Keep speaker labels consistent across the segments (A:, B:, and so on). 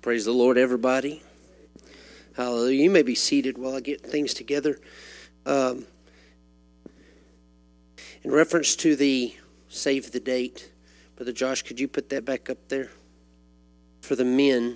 A: Praise the Lord, everybody. Hallelujah. You may be seated while I get things together. In reference to the save the date, Brother Josh, could you put that back up there? For the men,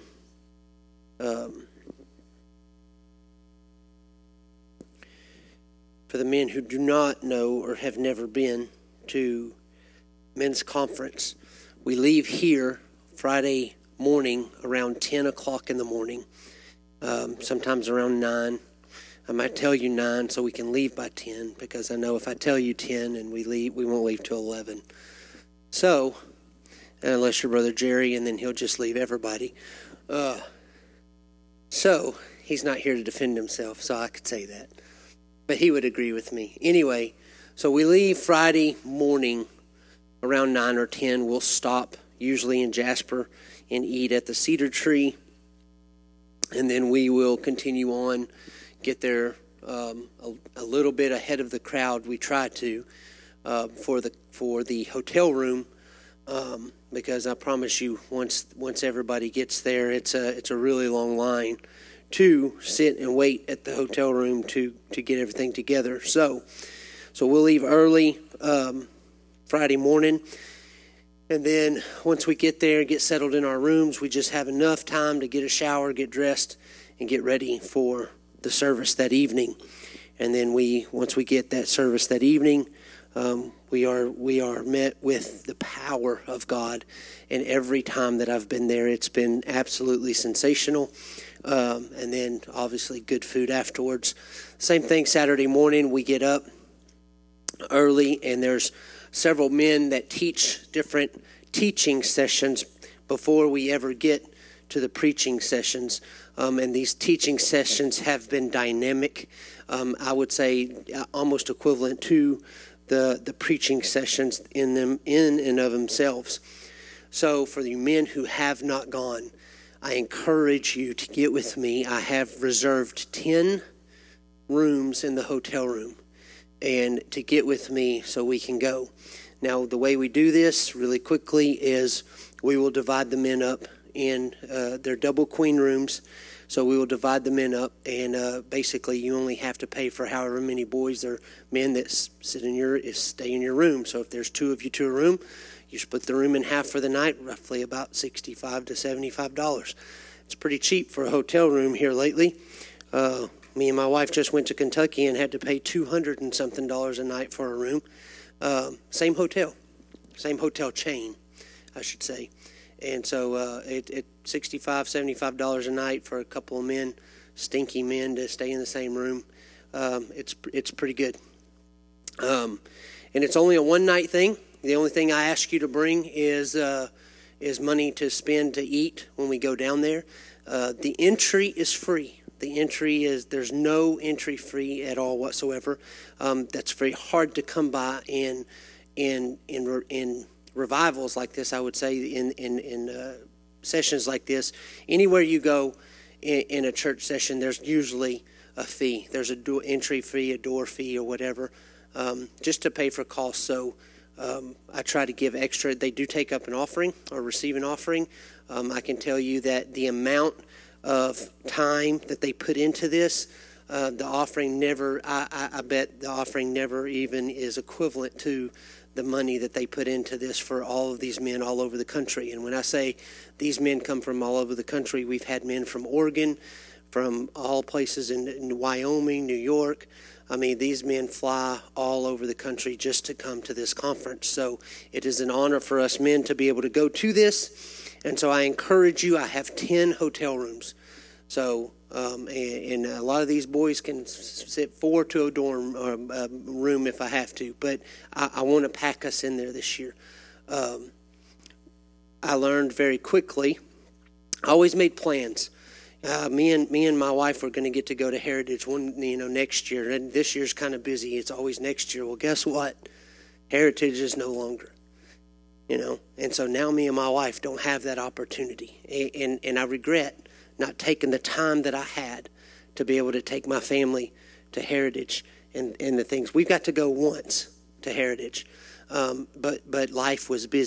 A: who do not know or have never been to men's conference, we leave here Friday morning around 10 o'clock in the morning, sometimes around 9. I might tell you 9 so we can leave by 10, because I know if I tell you 10 and we leave, we won't leave till 11. So, unless you're Brother Jerry, and then he'll just leave everybody. So, he's not here to defend himself, so I could say that. But he would agree with me. Anyway, so we leave Friday morning around 9 or 10. We'll stop, usually in Jasper, and eat at the Cedar Tree. And then we will continue on, get there a little bit ahead of the crowd. We try to for the hotel room, because I promise you, once everybody gets there, it's a really long line to sit and wait at the hotel room to get everything together. So we'll leave early Friday morning. And then once we get there and get settled in our rooms, we just have enough time to get a shower, get dressed, and get ready for the service that evening. And then once we get that service that evening, we are met with the power of God. And every time that I've been there, it's been absolutely sensational. And then obviously good food afterwards. Same thing Saturday morning. We get up early, and there's several men that teach different teaching sessions before we ever get to the preaching sessions. And these teaching sessions have been dynamic. I would say almost equivalent to the preaching sessions in and of themselves. So for the men who have not gone, I encourage you to get with me. I have reserved 10 rooms in the hotel room, and to get with me so we can go. Now, the way we do this really quickly is we will divide the men up in their double queen rooms. So we will divide the men up, and basically you only have to pay for however many boys or men that stay in your room. So if there's 2 of you to a room, you split the room in half for the night, roughly about $65 to $75. It's pretty cheap for a hotel room here lately. Me and my wife just went to Kentucky and had to pay $200 and something a night for a room. Same hotel chain, I should say. And so it $65, $75 a night for a couple of men, stinky men, to stay in the same room. It's pretty good. And it's only a one-night thing. The only thing I ask you to bring is money to spend to eat when we go down there. The entry is free. There's no entry free at all whatsoever. That's very hard to come by in revivals like this, I would say, in sessions like this. Anywhere you go in a church session, there's usually a fee. There's a entry fee, a door fee, or whatever, just to pay for costs. So I try to give extra. They do take up an offering or receive an offering. I can tell you that the amount of time that they put into this, the offering never, I bet the offering never even is equivalent to the money that they put into this for all of these men all over the country. And when I say these men come from all over the country, we've had men from Oregon, from all places in Wyoming, New York. I mean, these men fly all over the country just to come to this conference. So it is an honor for us men to be able to go to this. And so I encourage you. I have 10 hotel rooms. So, and a lot of these boys can sit 4 to a dorm room if I have to. But I want to pack us in there this year. I learned very quickly. I always made plans. Me and my wife were going to get to go to Heritage next year. And this year's kind of busy. It's always next year. Well, guess what? Heritage is no longer. And so now me and my wife don't have that opportunity. And I regret not taking the time that I had to be able to take my family to Heritage and the things. We've got to go once to Heritage, but life was busy.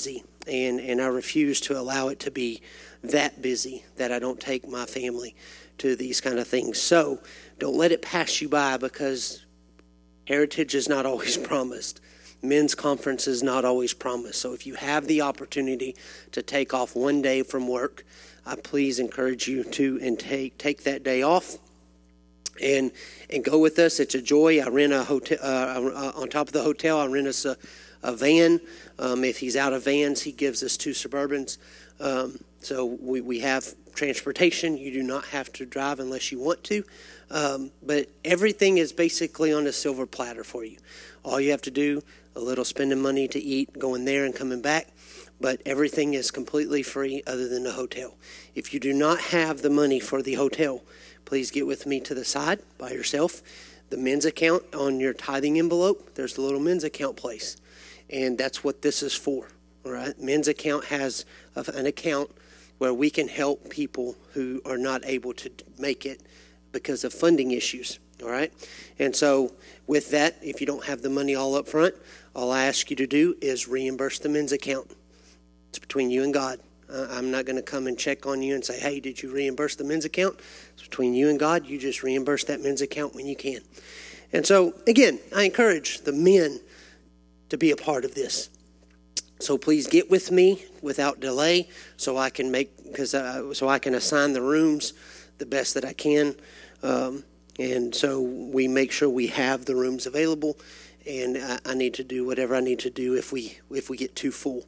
A: and I refuse to allow it to be that busy that I don't take my family to these kind of things. So don't let it pass you by, because heritage is not always promised. Men's conference is not always promised. So if you have the opportunity to take off one day from work, I please encourage you to take that day off and go with us. It's a joy. I rent a hotel on top of the hotel. I rent us a van. If he's out of vans, he gives us 2 Suburbans. So we have transportation. You do not have to drive unless you want to. But everything is basically on a silver platter for you. All you have to do, a little spending money to eat, going there and coming back. But everything is completely free other than the hotel. If you do not have the money for the hotel, please get with me to the side by yourself. The men's account on your tithing envelope, there's the little men's account place. And that's what this is for. All right. Men's account has an account where we can help people who are not able to make it because of funding issues. All right. And so with that, if you don't have the money all up front, all I ask you to do is reimburse the men's account. It's between you and God. I'm not going to come and check on you and say, hey, did you reimburse the men's account? It's between you and God. You just reimburse that men's account when you can. And so, again, I encourage the men to be a part of this. So please get with me without delay so I can assign the rooms the best that I can. And so we make sure we have the rooms available. And I need to do whatever I need to do if we get too full.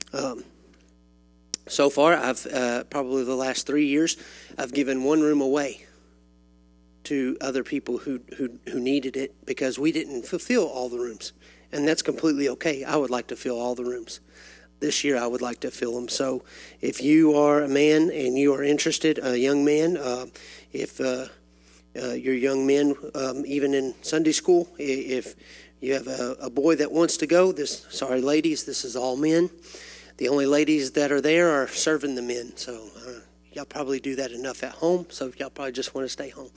A: So far, I've probably the last 3 years, I've given 1 room away to other people who needed it because we didn't fulfill all the rooms. And that's completely okay. I would like to fill all the rooms. This year, I would like to fill them. So if you are a man and you are interested, a young man, if you're young men, even in Sunday school, if you have a boy that wants to go, ladies, this is all men. The only ladies that are there are serving the men. So y'all probably do that enough at home. So y'all probably just want to stay home.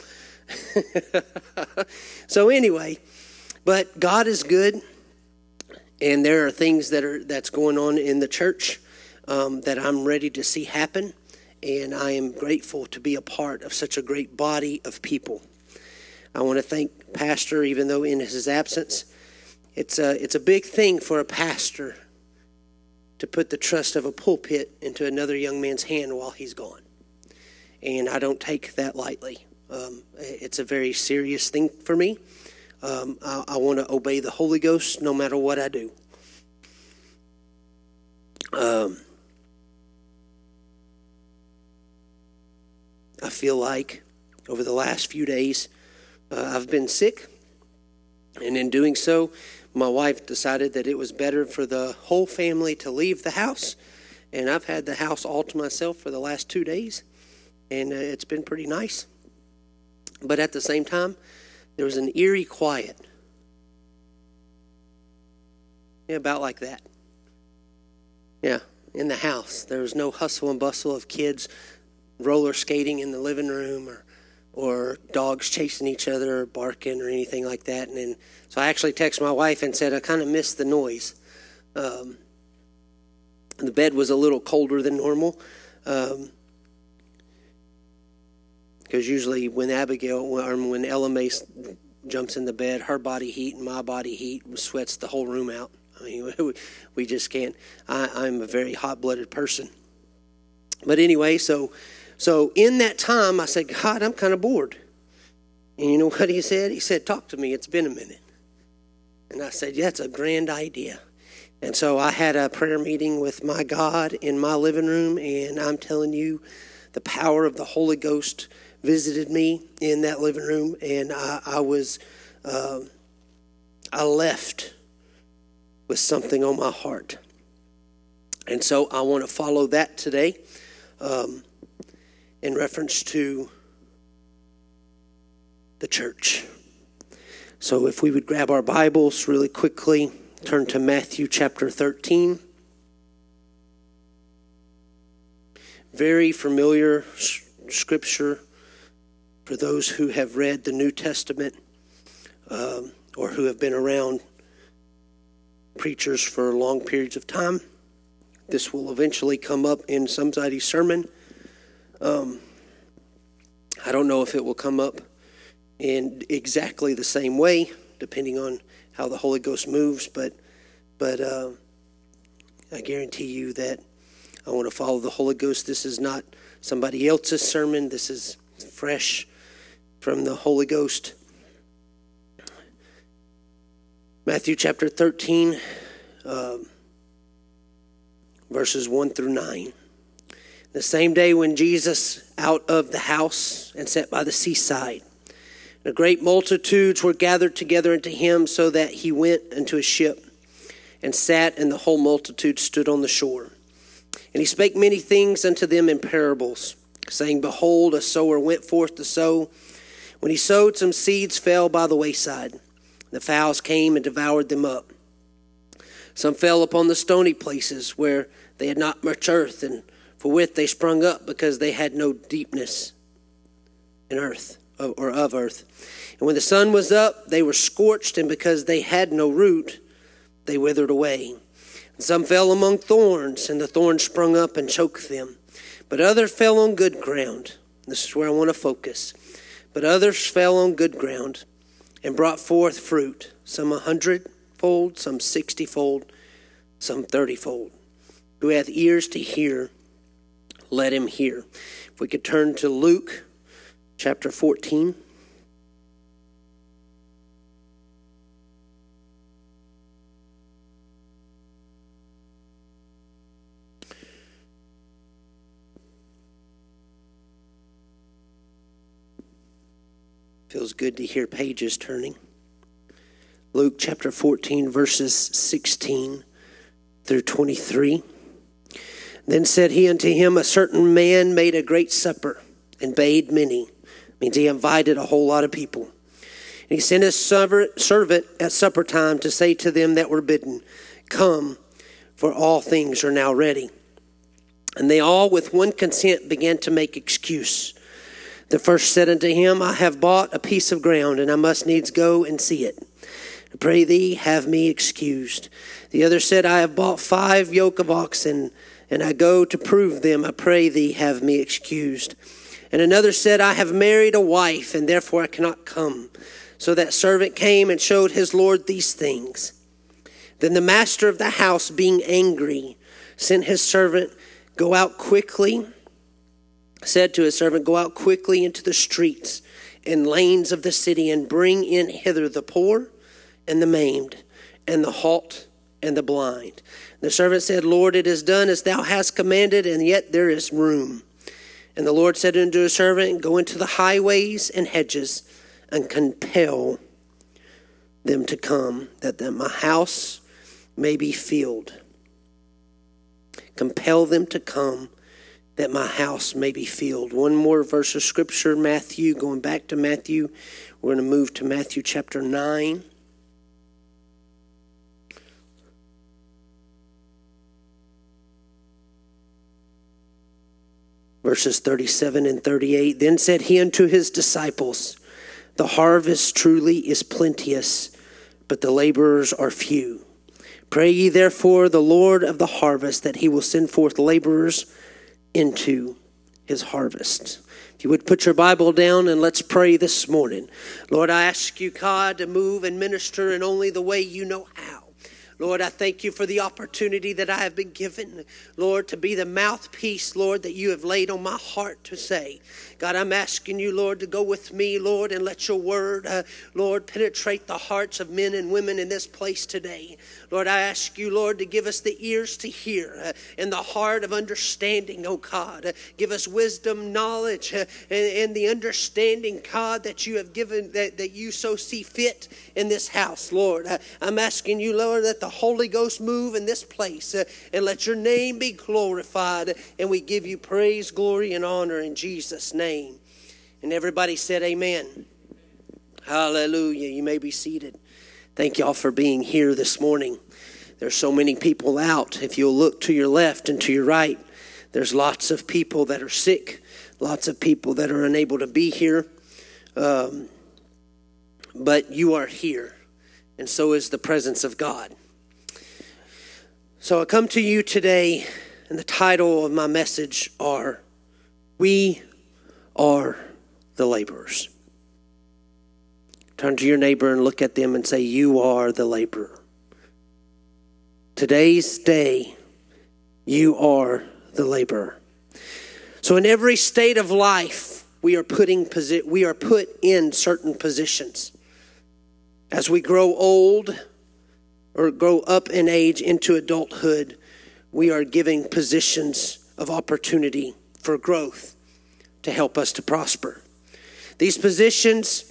A: So anyway, but God is good. And there are things that's going on in the church that I'm ready to see happen. And I am grateful to be a part of such a great body of people. I want to thank Pastor, even though in his absence, it's a big thing for a pastor to put the trust of a pulpit into another young man's hand while he's gone. And I don't take that lightly. It's a very serious thing for me. I want to obey the Holy Ghost no matter what I do. I feel like over the last few days, I've been sick. And in doing so, my wife decided that it was better for the whole family to leave the house. And I've had the house all to myself for the last 2 days. And it's been pretty nice. But at the same time, there was an eerie quiet. Yeah, about like that. Yeah, in the house. There was no hustle and bustle of kids roller skating in the living room or dogs chasing each other or barking or anything like that. And then, so I actually texted my wife and said I kind of missed the noise. The bed was a little colder than normal. Because usually when when Ella Mae jumps in the bed, her body heat and my body heat sweats the whole room out. I mean, we just can't. I'm a very hot-blooded person. But anyway, so in that time, I said, God, I'm kind of bored. And you know what he said? He said, talk to me. It's been a minute. And I said, yeah, that's a grand idea. And so I had a prayer meeting with my God in my living room, and I'm telling you, the power of the Holy Ghost visited me in that living room, and I left with something on my heart. And so I want to follow that today in reference to the church. So if we would grab our Bibles really quickly, turn to Matthew chapter 13. Very familiar scripture for those who have read the New Testament or who have been around preachers for long periods of time. this will eventually come up in somebody's sermon. I don't know if it will come up in exactly the same way, depending on how the Holy Ghost moves, but I guarantee you that I want to follow the Holy Ghost. This is not somebody else's sermon. This is fresh from the Holy Ghost. Matthew chapter 13, verses 1 through 9. The same day when Jesus out of the house and sat by the seaside, and great multitudes were gathered together unto him, so that he went into a ship and sat, and the whole multitude stood on the shore. And he spake many things unto them in parables, saying, Behold, a sower went forth to sow. When he sowed, some seeds fell by the wayside. The fowls came and devoured them up. Some fell upon the stony places where they had not much earth, and forthwith they sprung up, because they had no deepness in earth, or of earth. And when the sun was up, they were scorched, and because they had no root, they withered away. And some fell among thorns, and the thorns sprung up and choked them. But others fell on good ground. This is where I want to focus. But others fell on good ground and brought forth fruit, some 100-fold, some 60-fold, some 30-fold. Who hath ears to hear, let him hear. If we could turn to Luke chapter 14. Feels good to hear pages turning. Luke chapter 14, verses 16 through 23. Then said he unto him, A certain man made a great supper and bade many. Means he invited a whole lot of people. And he sent his servant at supper time to say to them that were bidden, Come, for all things are now ready. And they all with one consent began to make excuse. The first said unto him, I have bought a piece of ground, and I must needs go and see it. I pray thee, have me excused. The other said, I have bought 5 yoke of oxen, and I go to prove them. I pray thee, have me excused. And another said, I have married a wife, and therefore I cannot come. So that servant came and showed his lord these things. Then the master of the house, being angry, sent his servant, said to his servant, Go out quickly into the streets and lanes of the city, and bring in hither the poor and the maimed, and the halt and the blind. The servant said, Lord, it is done as thou hast commanded, and yet there is room. And the Lord said unto his servant, Go into the highways and hedges, and compel them to come, that my house may be filled. Compel them to come, that my house may be filled. One more verse of scripture, Matthew, going back to Matthew. We're going to move to Matthew chapter 9. Verses 37 and 38. Then said he unto his disciples, The harvest truly is plenteous, but the laborers are few. Pray ye therefore the Lord of the harvest, that he will send forth laborers into his harvest. If you would put your Bible down and let's pray this morning. Lord, I ask you, God, to move and minister in only the way you know how. Lord, I thank you for the opportunity that I have been given, Lord, to be the mouthpiece, Lord, that you have laid on my heart to say. God, I'm asking you, Lord, to go with me, Lord, and let your word, Lord, penetrate the hearts of men and women in this place today. Lord, I ask you, Lord, to give us the ears to hear and the heart of understanding, oh God. Give us wisdom, knowledge, and the understanding, God, that you have given, that you so see fit in this house, Lord. I'm asking you, Lord, that the Holy Ghost move in this place and let your name be glorified. And we give you praise, glory, and honor in Jesus' name. And everybody said amen. Hallelujah. You may be seated. Thank y'all for being here this morning. There's so many people out. If you'll look to your left and to your right, there's lots of people that are sick, lots of people that are unable to be here. But you are here, and so is the presence of God. So I come to you today, and the title of my message are, We Are the Laborers. Turn to your neighbor and look at them and say, you are the laborer. Today's day, you are the laborer. So in every state of life, we are put in certain positions. As we grow old or grow up in age into adulthood, we are giving positions of opportunity for growth to help us to prosper. These positions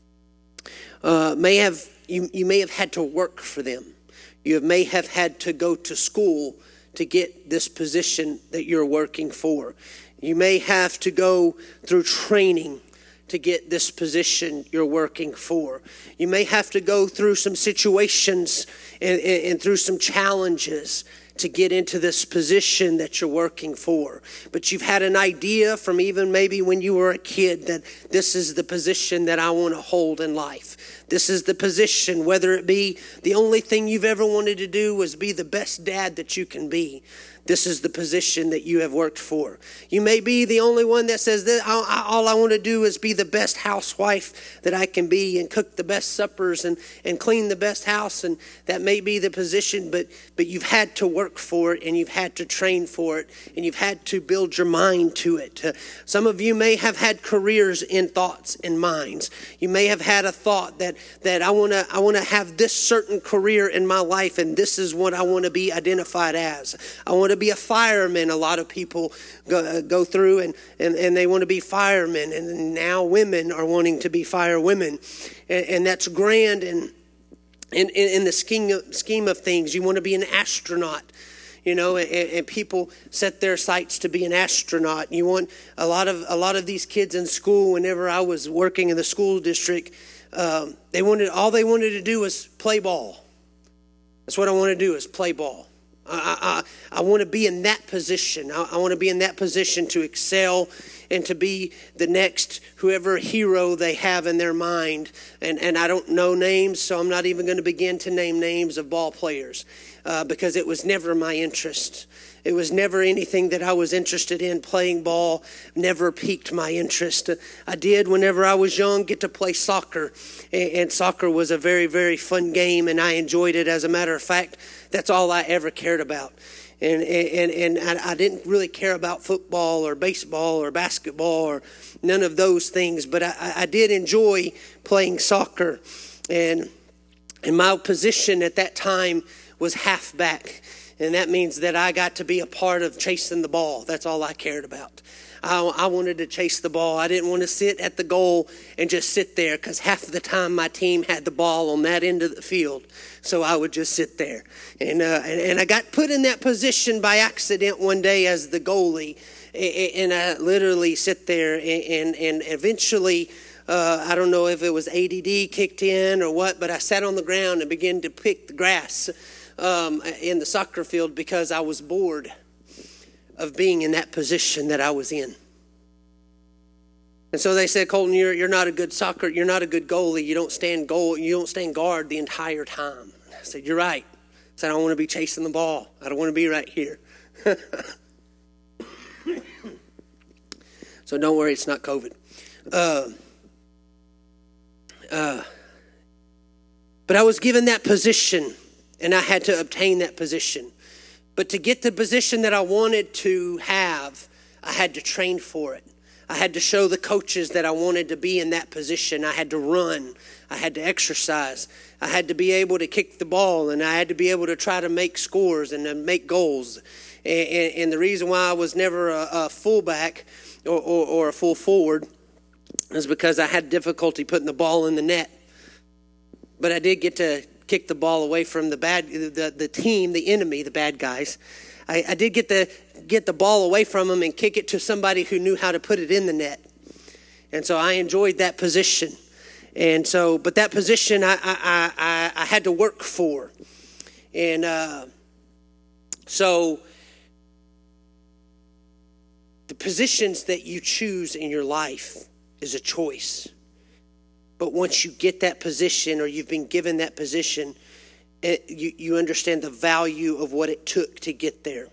A: you may have had to work for them. You may have had to go to school to get this position that you're working for. You may have to go through training to get this position you're working for. You may have to go through some situations and through some challenges to get into this position that you're working for. But you've had an idea from even maybe when you were a kid that this is the position that I want to hold in life. This is the position, whether it be the only thing you've ever wanted to do was be the best dad that you can be. This is the position that you have worked for. You may be the only one that says that all I want to do is be the best housewife that I can be and cook the best suppers and clean the best house. And that may be the position, but you've had to work for it and you've had to train for it and you've had to build your mind to it. Some of you may have had careers in thoughts and minds. You may have had a thought that I want to have this certain career in my life and this is what I want to be identified as. I want to be a fireman. A lot of people go through and they want to be firemen, and now women are wanting to be firewomen, and that's grand. And in the scheme of things, you want to be an astronaut, and people set their sights to be an astronaut. You want a lot of these kids in school. Whenever I was working in the school district, all they wanted to do was play ball. That's what I want to do, is play ball. I want to be in that position. I want to be in that position to excel and to be the next whoever hero they have in their mind. And I don't know names, so I'm not even going to begin to name names of ball players because it was never my interest. It was never anything that I was interested in. Playing ball never piqued my interest. I did, whenever I was young, get to play soccer. And soccer was a very, very fun game, and I enjoyed it. As a matter of fact, that's all I ever cared about. And I didn't really care about football or baseball or basketball or none of those things. But I did enjoy playing soccer. And my position at that time was halfback. And that means that I got to be a part of chasing the ball. That's all I cared about. I wanted to chase the ball. I didn't want to sit at the goal and just sit there, because half of the time my team had the ball on that end of the field. So I would just sit there. And I got put in that position by accident one day as the goalie. And I literally sit there and eventually, I don't know if it was ADD kicked in or what, but I sat on the ground and began to pick the grass in the soccer field because I was bored of being in that position that I was in. And so they said, Colton, you're not a good goalie. You don't stand guard the entire time. I said, you're right. I said, I don't want to be chasing the ball. I don't want to be right here. So don't worry, it's not COVID. But I was given that position, and I had to obtain that position. But to get the position that I wanted to have, I had to train for it. I had to show the coaches that I wanted to be in that position. I had to run. I had to exercise. I had to be able to kick the ball, and I had to be able to try to make scores and to make goals. And the reason why I was never a fullback or a full forward is because I had difficulty putting the ball in the net. But I did get to kick the ball away from the team, the enemy, the bad guys. I did get the ball away from them and kick it to somebody who knew how to put it in the net. And so I enjoyed that position. And so, but that position I had to work for. And so the positions that you choose in your life is a choice. But once you get that position, or you've been given that position, you understand the value of what it took to get there.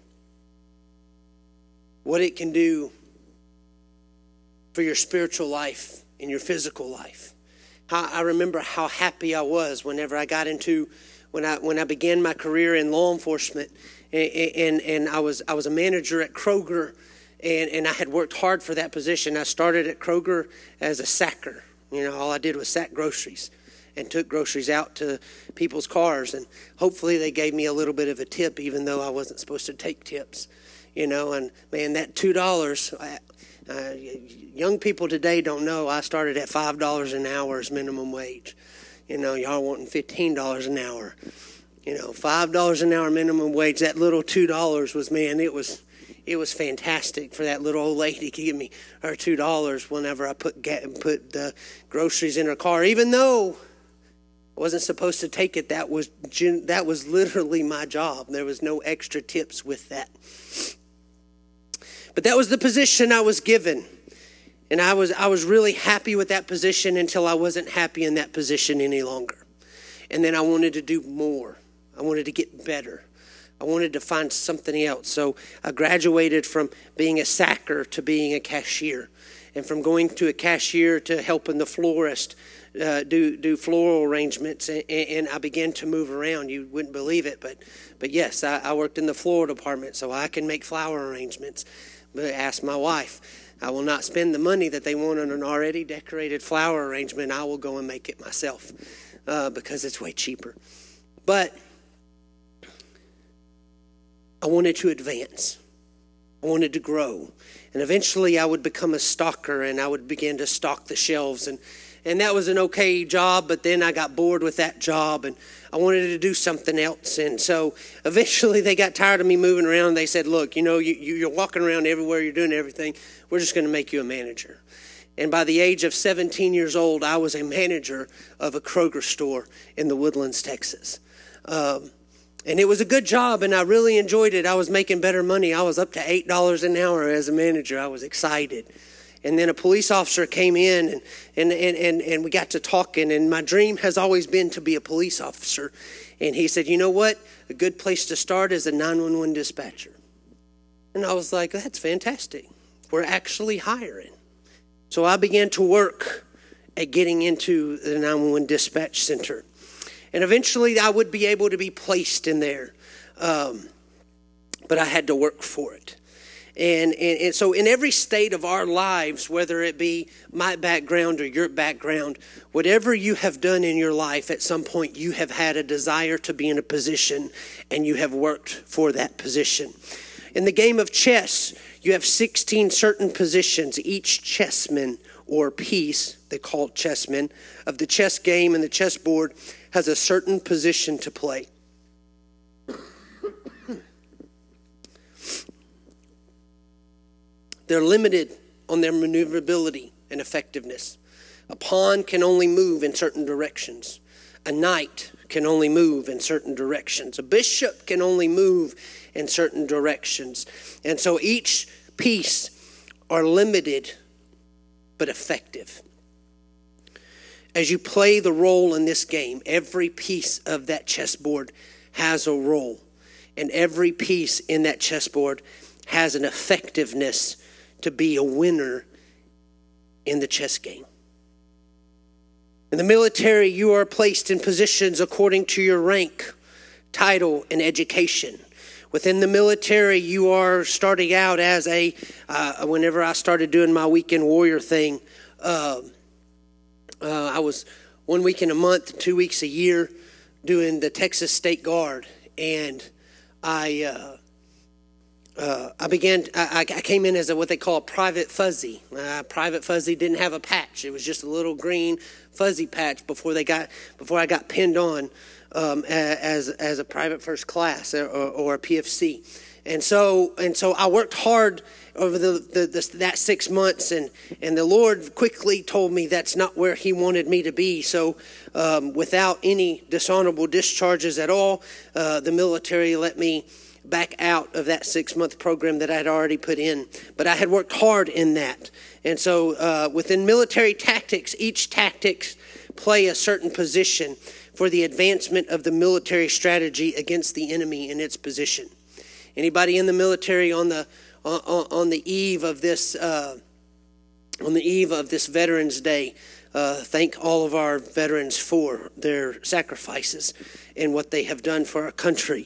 A: What it can do for your spiritual life and your physical life. I remember how happy I was whenever I got into, when I began my career in law enforcement, and I was a manager at Kroger, and I had worked hard for that position. I started at Kroger as a sacker. All I did was sack groceries and took groceries out to people's cars, and hopefully they gave me a little bit of a tip, even though I wasn't supposed to take tips. And man, that $2, young people today don't know I started at $5 an hour as minimum wage. Y'all wanting $15 an hour. $5 an hour minimum wage. That little $2 was, man, it was fantastic for that little old lady to give me her $2 whenever I put the groceries in her car. Even though I wasn't supposed to take it, that was literally my job. There was no extra tips with that. But that was the position I was given. And I was really happy with that position until I wasn't happy in that position any longer. And then I wanted to do more. I wanted to get better. I wanted to find something else. So I graduated from being a sacker to being a cashier. And from going to a cashier to helping the florist do floral arrangements. And I began to move around. You wouldn't believe it. But yes, I worked in the floral department, so I can make flower arrangements. But ask my wife. I will not spend the money that they want on an already decorated flower arrangement. I will go and make it myself because it's way cheaper. But I wanted to advance. I wanted to grow. And eventually I would become a stocker, and I would begin to stock the shelves. And that was an okay job, but then I got bored with that job, and I wanted to do something else. And so eventually they got tired of me moving around. They said, look, you're walking around everywhere, you're doing everything. We're just going to make you a manager. And by the age of 17 years old, I was a manager of a Kroger store in the Woodlands, Texas. And it was a good job, and I really enjoyed it. I was making better money. I was up to $8 an hour as a manager. I was excited. And then a police officer came in, and we got to talking, and my dream has always been to be a police officer. And he said, you know what? A good place to start is a 911 dispatcher. And I was like, that's fantastic. We're actually hiring. So I began to work at getting into the 911 dispatch center. And eventually I would be able to be placed in there. But I had to work for it. And so in every state of our lives, whether it be my background or your background, whatever you have done in your life, at some point you have had a desire to be in a position, and you have worked for that position. In the game of chess, you have 16 certain positions. Each chessman or piece, they call it chessmen, of the chess game and the chessboard has a certain position to play. They're limited on their maneuverability and effectiveness. A pawn can only move in certain directions. A knight can only move in certain directions. A bishop can only move in certain directions. And so each piece are limited but effective. As you play the role in this game, every piece of that chessboard has a role. And every piece in that chessboard has an effectiveness to be a winner in the chess game. In the military, you are placed in positions according to your rank, title, and education. Within the military, you are starting out as whenever I started doing my weekend warrior thing, I was 1 week in a month, 2 weeks a year doing the Texas State Guard. And I came in as what they call a private fuzzy. Private fuzzy didn't have a patch. It was just a little green fuzzy patch before I got pinned on as a private first class or a PFC. And so I worked hard over that 6 months, and the Lord quickly told me that's not where He wanted me to be. So without any dishonorable discharges at all, the military let me back out of that 6-month program that I had already put in. But I had worked hard in that. And so within military tactics, each tactics play a certain position. for the advancement of the military strategy against the enemy in its position. Anybody in the military on the eve of this Veterans Day, thank all of our veterans for their sacrifices and what they have done for our country.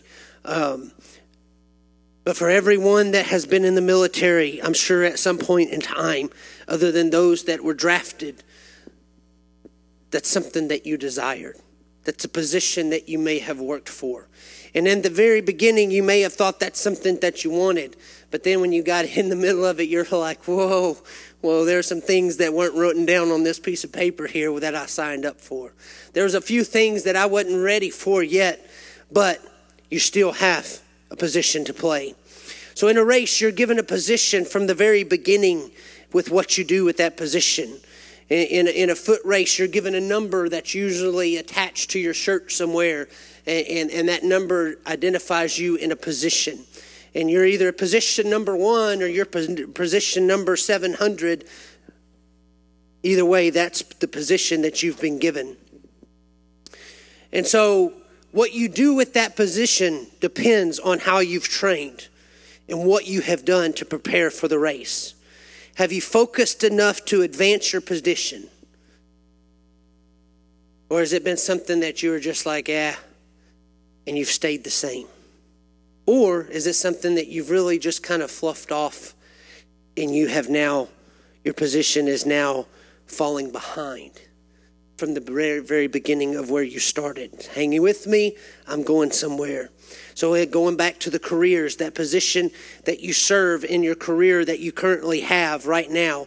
A: But for everyone that has been in the military, I'm sure at some point in time, other than those that were drafted, that's something that you desired. That's a position that you may have worked for. And in the very beginning, you may have thought that's something that you wanted. But then when you got in the middle of it, you're like, whoa, well, there's some things that weren't written down on this piece of paper here that I signed up for. There was a few things that I wasn't ready for yet, but you still have a position to play. So in a race, you're given a position from the very beginning with what you do with that position. In a foot race, you're given a number that's usually attached to your shirt somewhere, and that number identifies you in a position. And you're either position number 1 or you're position number 700. Either way, that's the position that you've been given. And so what you do with that position depends on how you've trained and what you have done to prepare for the race. Have you focused enough to advance your position? Or has it been something that you were just like, and you've stayed the same? Or is it something that you've really just kind of fluffed off and you have now, your position is now falling behind from the very, very beginning of where you started? Hanging with me? I'm going somewhere. So going back to the careers, that position that you serve in your career that you currently have right now,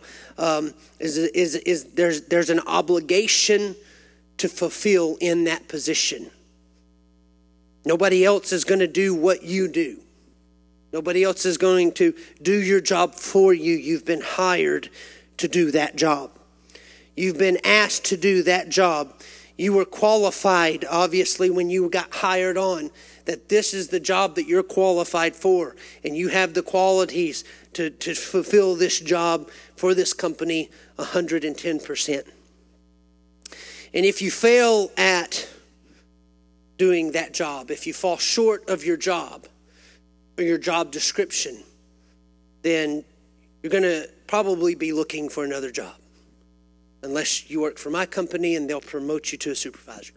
A: there's an obligation to fulfill in that position. Nobody else is going to do what you do. Nobody else is going to do your job for you. You've been hired to do that job. You've been asked to do that job. You were qualified, obviously, when you got hired on, that this is the job that you're qualified for. And you have the qualities to fulfill this job for this company 110%. And if you fail at doing that job, if you fall short of your job or your job description, then you're going to probably be looking for another job. Unless you work for my company and they'll promote you to a supervisor.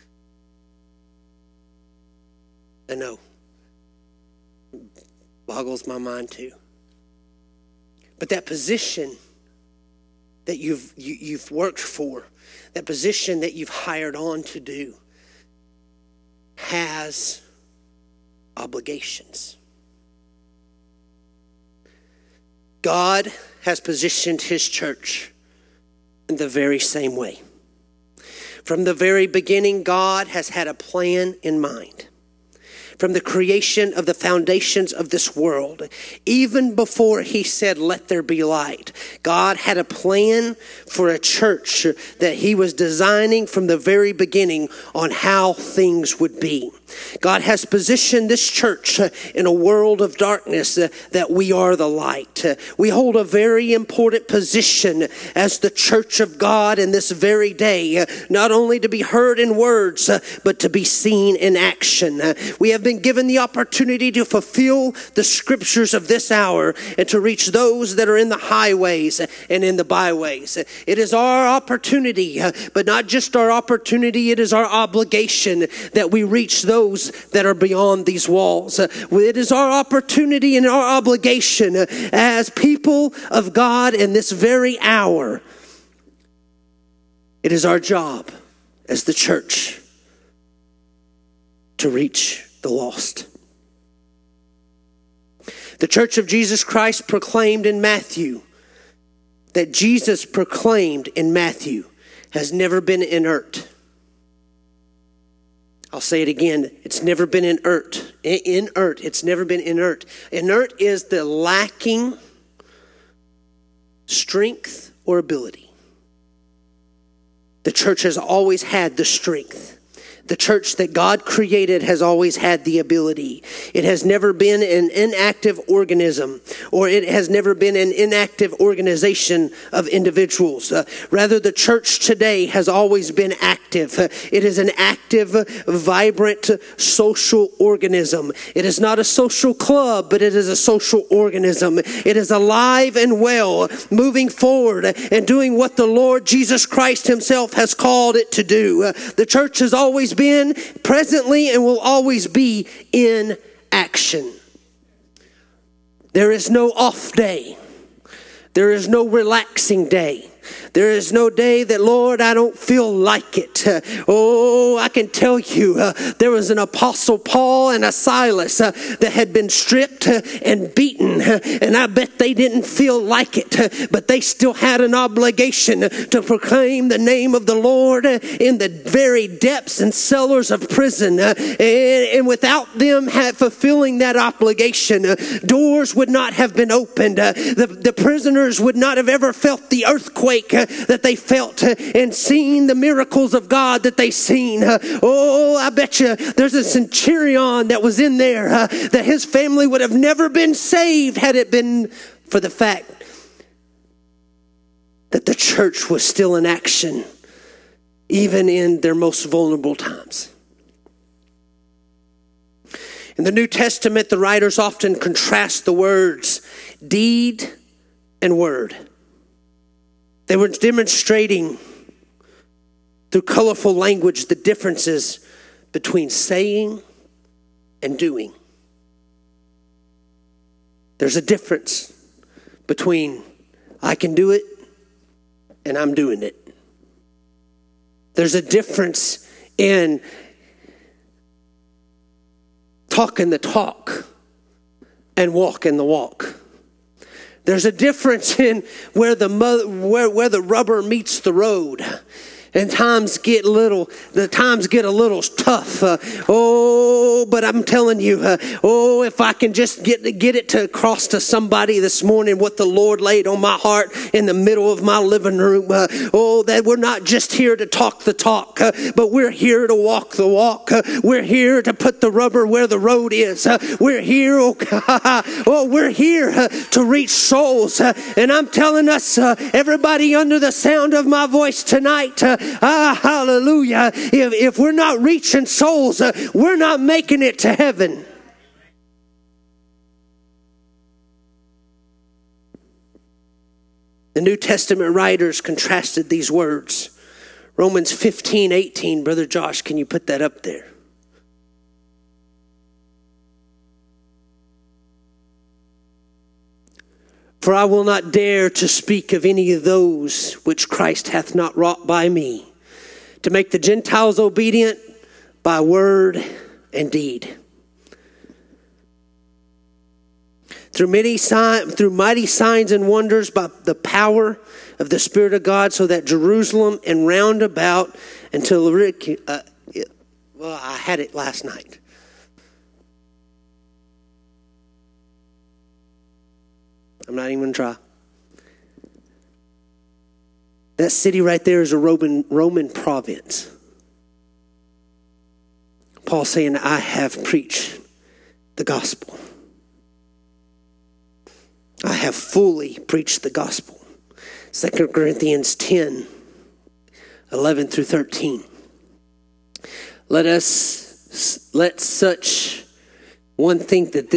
A: I know. Boggles my mind too. But that position that you've worked for, that position that you've hired on to do, has obligations. God has positioned his church in the very same way. From the very beginning, God has had a plan in mind. From the creation of the foundations of this world, even before he said, "Let there be light," God had a plan for a church that he was designing from the very beginning on how things would be. God has positioned this church in a world of darkness that we are the light. We hold a very important position as the church of God in this very day, not only to be heard in words, but to be seen in action. We have been given the opportunity to fulfill the scriptures of this hour and to reach those that are in the highways and in the byways. It is our opportunity, but not just our opportunity, it is our obligation that we reach those that are beyond these walls. It is our opportunity and our obligation as people of God in this very hour. It is our job as the church to reach the lost. The Church of Jesus Christ proclaimed in Matthew, that Jesus proclaimed in Matthew, has never been inert. I'll say it again. It's never been inert. It's never been inert. Inert is the lacking strength or ability. The church has always had the strength. The church that God created has always had the ability. It has never been an inactive organism, or it has never been an inactive organization of individuals. Rather, the church today has always been active. active. It is an active, vibrant social organism. It is not a social club, but it is a social organism. It is alive and well, moving forward and doing what the Lord Jesus Christ himself has called it to do. The church has always been, presently, and will always be in action. There is no off day. There is no relaxing day. There is no day that, Lord, I don't feel like it. Oh, I can tell you, there was an Apostle Paul and a Silas that had been stripped and beaten. And I bet they didn't feel like it. But they still had an obligation to proclaim the name of the Lord in the very depths and cellars of prison. And without them fulfilling that obligation, doors would not have been opened. The prisoners would not have ever felt the earthquake that they felt and seen the miracles of God that they seen. Oh, I bet you there's a centurion that was in there that his family would have never been saved had it been for the fact that the church was still in action, even in their most vulnerable times. In the New Testament, the writers often contrast the words deed and word. They were demonstrating through colorful language the differences between saying and doing. There's a difference between I can do it and I'm doing it. There's a difference in talking the talk and walking the walk. There's a difference in where the rubber meets the road. And times get a little tough. But I'm telling you, if I can just get it to across to somebody this morning what the Lord laid on my heart in the middle of my living room. That we're not just here to talk the talk, but we're here to walk the walk. We're here to put the rubber where the road is. We're here, we're here to reach souls. And I'm telling us, everybody under the sound of my voice tonight, hallelujah. If we're not reaching souls, we're not making it to heaven. The New Testament writers contrasted these words. Romans 15:18. Brother Josh, can you put that up there? For I will not dare to speak of any of those which Christ hath not wrought by me, to make the Gentiles obedient by word and deed. Through mighty signs and wonders by the power of the Spirit of God, so that Jerusalem and round about until I had it last night. I'm not even going to try. That city right there is a Roman province. Paul saying, I have preached the gospel. I have fully preached the gospel. 2 Corinthians 10:11 through 13. Let such one think that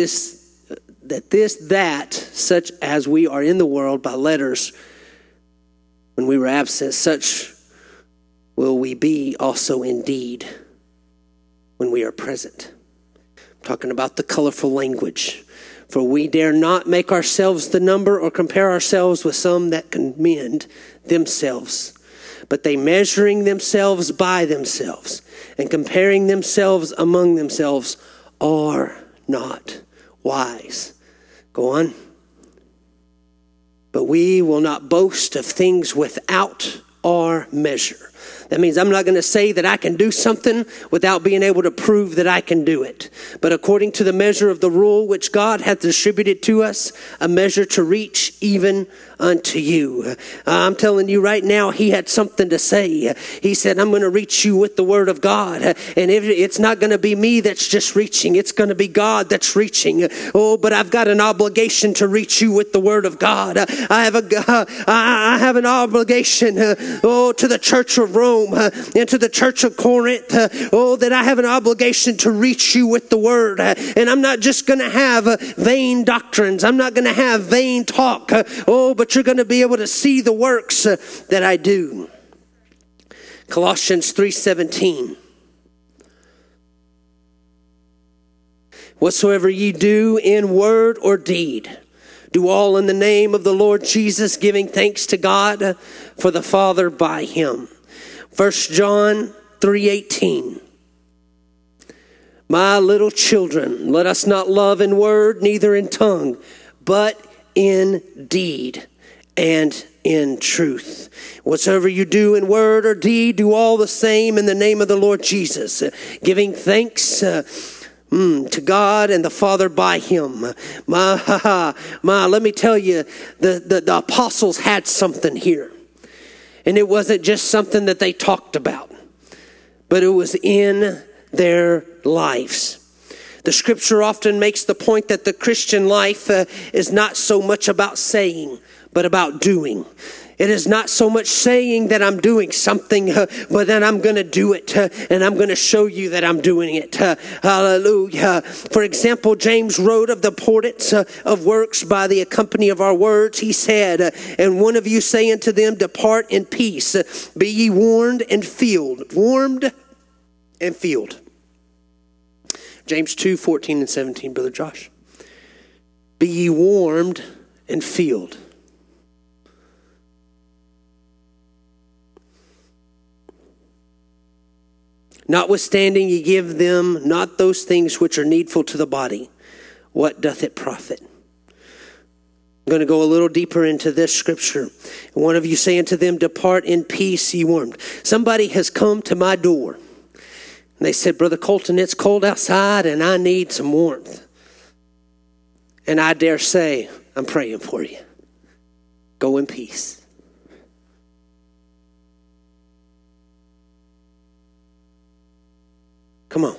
A: such as we are in the world by letters when we were absent, such will we be also indeed when we are present. I'm talking about the colorful language. For we dare not make ourselves the number or compare ourselves with some that commend themselves. But they measuring themselves by themselves and comparing themselves among themselves are not wise. Go on. But we will not boast of things without our measure. That means I'm not going to say that I can do something without being able to prove that I can do it. But according to the measure of the rule which God hath distributed to us, a measure to reach even unto you. I'm telling you right now, he had something to say. He said, I'm going to reach you with the word of God. And it's not going to be me that's just reaching. It's going to be God that's reaching. Oh, but I've got an obligation to reach you with the word of God. I have an obligation to the church of Rome and to the church of Corinth, that I have an obligation to reach you with the word. And I'm not just going to have vain doctrines. I'm not going to have vain talk. But you're going to be able to see the works that I do. Colossians 3:17. Whatsoever ye do in word or deed, do all in the name of the Lord Jesus, giving thanks to God for the Father by him. 1 John 3:18. My little children, let us not love in word, neither in tongue, but in deed and in truth. Whatsoever you do in word or deed, do all the same in the name of the Lord Jesus, giving thanks to God and the Father by him. Let me tell you, the apostles had something here. And it wasn't just something that they talked about, but it was in their lives. The scripture often makes the point that the Christian life is not so much about saying, but about doing. It is not so much saying that I'm doing something, but then I'm going to do it, and I'm going to show you that I'm doing it. Hallelujah. For example, James wrote of the importance of works by the accompany of our words. He said, and one of you say unto them, depart in peace. Be ye warned and filled. Warmed and filled. James 2:14 and 17, Brother Josh. Be ye warmed and filled. Notwithstanding, ye give them not those things which are needful to the body. What doth it profit? I'm going to go a little deeper into this scripture. One of you say unto them, depart in peace, ye warmed. Somebody has come to my door. And they said, Brother Colton, it's cold outside and I need some warmth. And I dare say, I'm praying for you. Go in peace. Come on.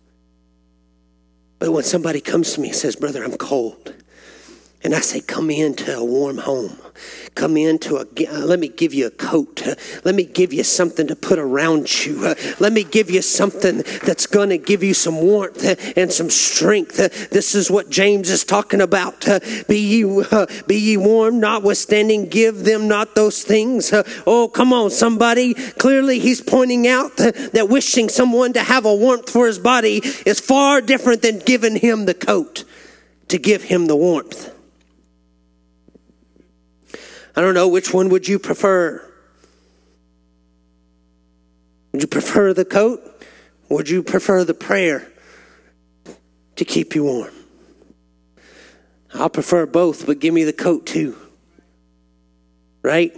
A: But when somebody comes to me and says, brother, I'm cold. And I say, come into a warm home. Come into let me give you a coat. Let me give you something to put around you. Let me give you something that's going to give you some warmth and some strength. This is what James is talking about. Be ye warm, notwithstanding, give them not those things. Come on, somebody. Clearly, he's pointing out that wishing someone to have a warmth for his body is far different than giving him the coat to give him the warmth. I don't know, which one would you prefer? Would you prefer the coat? Or would you prefer the prayer to keep you warm? I'll prefer both, but give me the coat too. Right?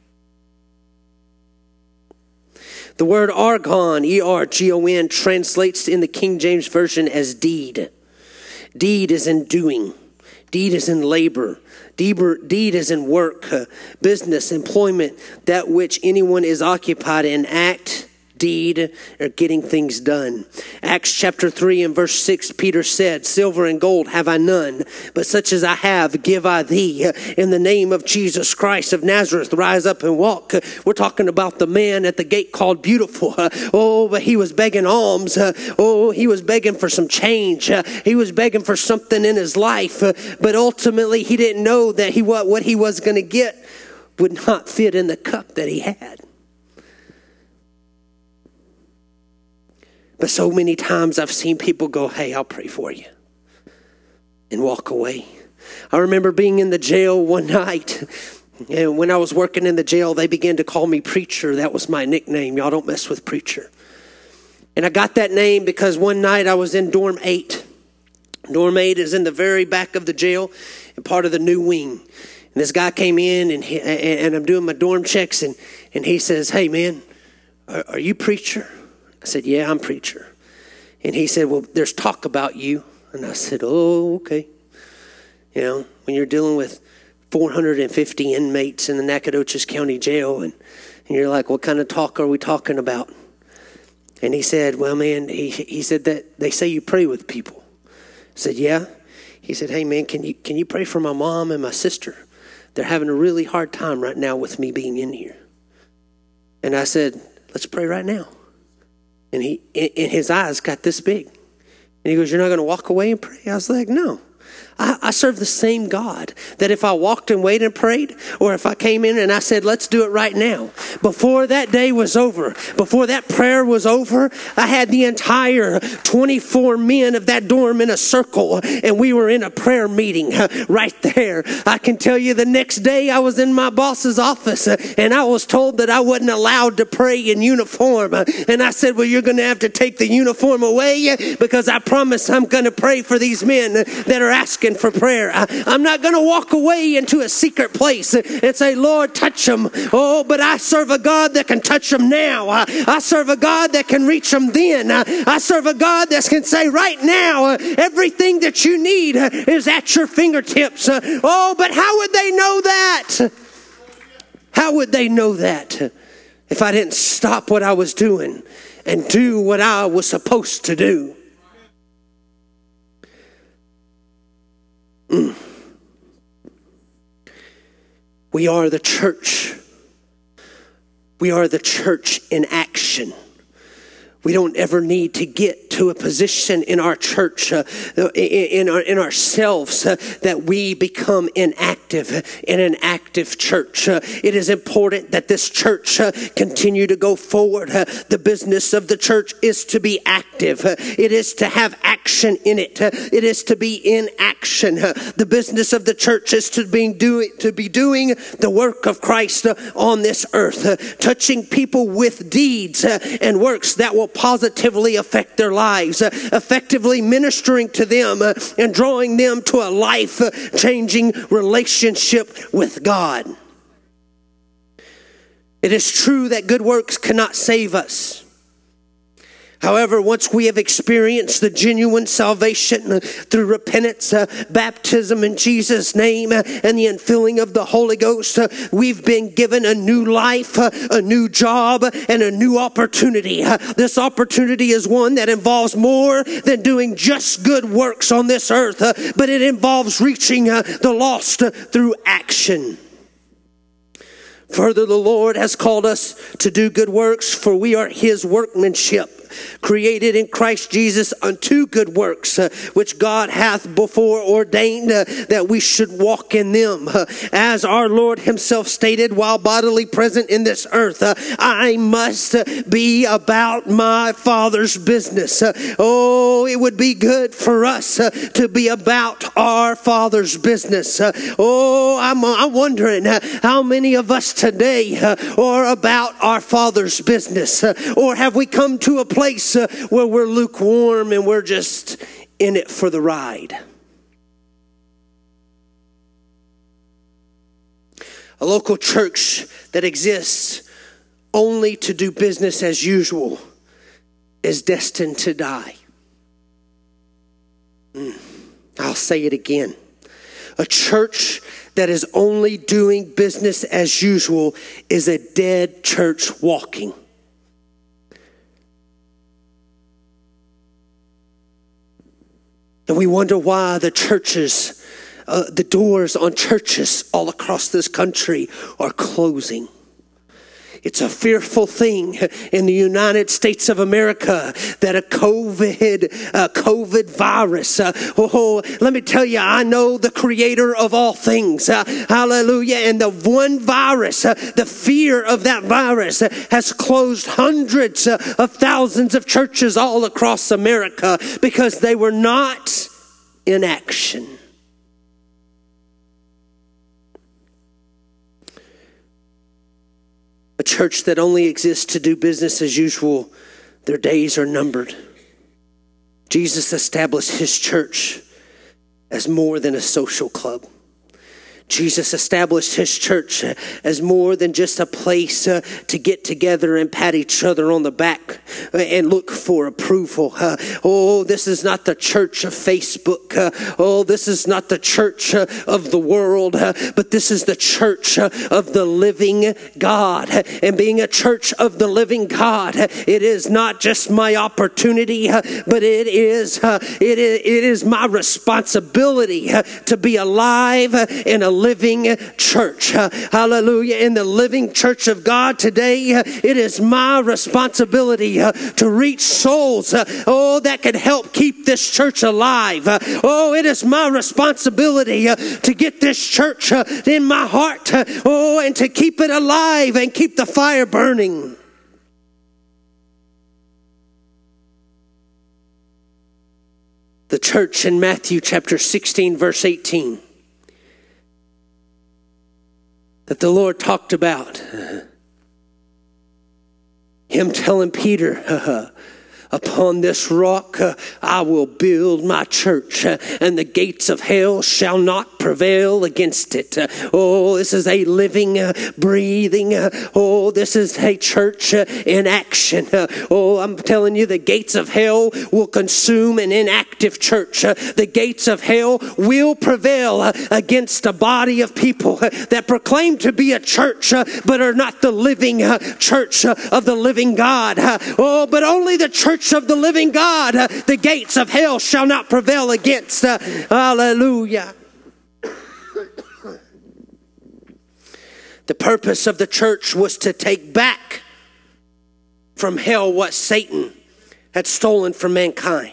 A: The word argon, E-R-G-O-N, translates in the King James Version as deed. Deed is in doing. Deed is in labor. Deed is in work, business, employment, that which anyone is occupied in, act, deed, or getting things done. Acts chapter 3 and verse 6, Peter said, silver and gold have I none, but such as I have give I thee. In the name of Jesus Christ of Nazareth, rise up and walk. We're talking about the man at the gate called Beautiful. But he was begging alms. He was begging for some change. He was begging for something in his life. But ultimately, he didn't know that what he was going to get would not fit in the cup that he had. But so many times I've seen people go, hey, I'll pray for you, and walk away. I remember being in the jail one night, and when I was working in the jail, they began to call me Preacher. That was my nickname. Y'all don't mess with Preacher. And I got that name because one night I was in Dorm 8. Dorm 8 is in the very back of the jail and part of the new wing. And this guy came in, and I'm doing my dorm checks, and he says, hey, man, are you Preacher? I said, yeah, I'm Preacher. And he said, well, there's talk about you. And I said, oh, okay. You know, when you're dealing with 450 inmates in the Nacogdoches County Jail, and you're like, what kind of talk are we talking about? And he said, well, man, he said that they say you pray with people. I said, yeah. He said, hey, man, can you pray for my mom and my sister? They're having a really hard time right now with me being in here. And I said, let's pray right now. And his eyes got this big. And he goes, you're not going to walk away and pray? I was like, no. I serve the same God that if I walked and waited and prayed, or if I came in and I said, let's do it right now. Before that day was over, before that prayer was over, I had the entire 24 men of that dorm in a circle, and we were in a prayer meeting right there. I can tell you the next day I was in my boss's office, and I was told that I wasn't allowed to pray in uniform. And I said, well, you're going to have to take the uniform away, because I promise I'm going to pray for these men that are asking for prayer. I'm not going to walk away into a secret place and say, Lord, touch them. Oh, but I serve a God that can touch them now. I serve a God that can reach them then. I serve a God that can say right now, everything that you need is at your fingertips. Oh, but how would they know that? How would they know that if I didn't stop what I was doing and do what I was supposed to do? We are the church. We are the church in action. We don't ever need to get to a position in our church, in ourselves, that we become inactive in an active church. It is important that this church continue to go forward. The business of the church is to be active. It is to have action in it. It is to be in action. The business of the church is to be doing the work of Christ on this earth, touching people with deeds and works that will positively affect their lives, effectively ministering to them and drawing them to a life-changing relationship with God. It is true that good works cannot save us. However, once we have experienced the genuine salvation through repentance, baptism in Jesus' name, and the infilling of the Holy Ghost, we've been given a new life, a new job, and a new opportunity. This opportunity is one that involves more than doing just good works on this earth, but it involves reaching the lost through action. Further, the Lord has called us to do good works, for we are His workmanship, created in Christ Jesus unto good works, which God hath before ordained that we should walk in them. As our Lord Himself stated while bodily present in this earth, I must be about my Father's business. Oh, it would be good for us to be about our Father's business. Oh, I'm wondering how many of us today are about our Father's business, or have we come to a place where we're lukewarm and we're just in it for the ride? A local church that exists only to do business as usual is destined to die. I'll say it again. A church that is only doing business as usual is a dead church walking. And we wonder why the churches, the doors on churches all across this country are closing. It's a fearful thing in the United States of America that a COVID virus. Let me tell you, I know the creator of all things. Hallelujah. And the one virus, the fear of that virus has closed hundreds of thousands of churches all across America because they were not in action. A church that only exists to do business as usual, their days are numbered. Jesus established His church as more than a social club. Jesus established His church as more than just a place to get together and pat each other on the back and look for approval. Oh, this is not the church of Facebook. Oh, this is not the church of the world, but this is the church of the living God. And being a church of the living God, it is not just my opportunity, but it is my responsibility to be alive and a living church. Hallelujah. In the living church of God today, it is my responsibility to reach souls, that could help keep this church alive. It is my responsibility to get this church in my heart, and to keep it alive and keep the fire burning. The church in Matthew chapter 16, verse 18, that the Lord talked about. Him telling Peter, upon this rock I will build my church, and the gates of hell shall not prevail against it. This is a living, breathing, this is a church in action. I'm telling you, the gates of hell will consume an inactive church. The gates of hell will prevail against a body of people that proclaim to be a church, but are not the living church of the living God. But only the church of the living God, the gates of hell shall not prevail against. Hallelujah. The purpose of the church was to take back from hell what Satan had stolen from mankind.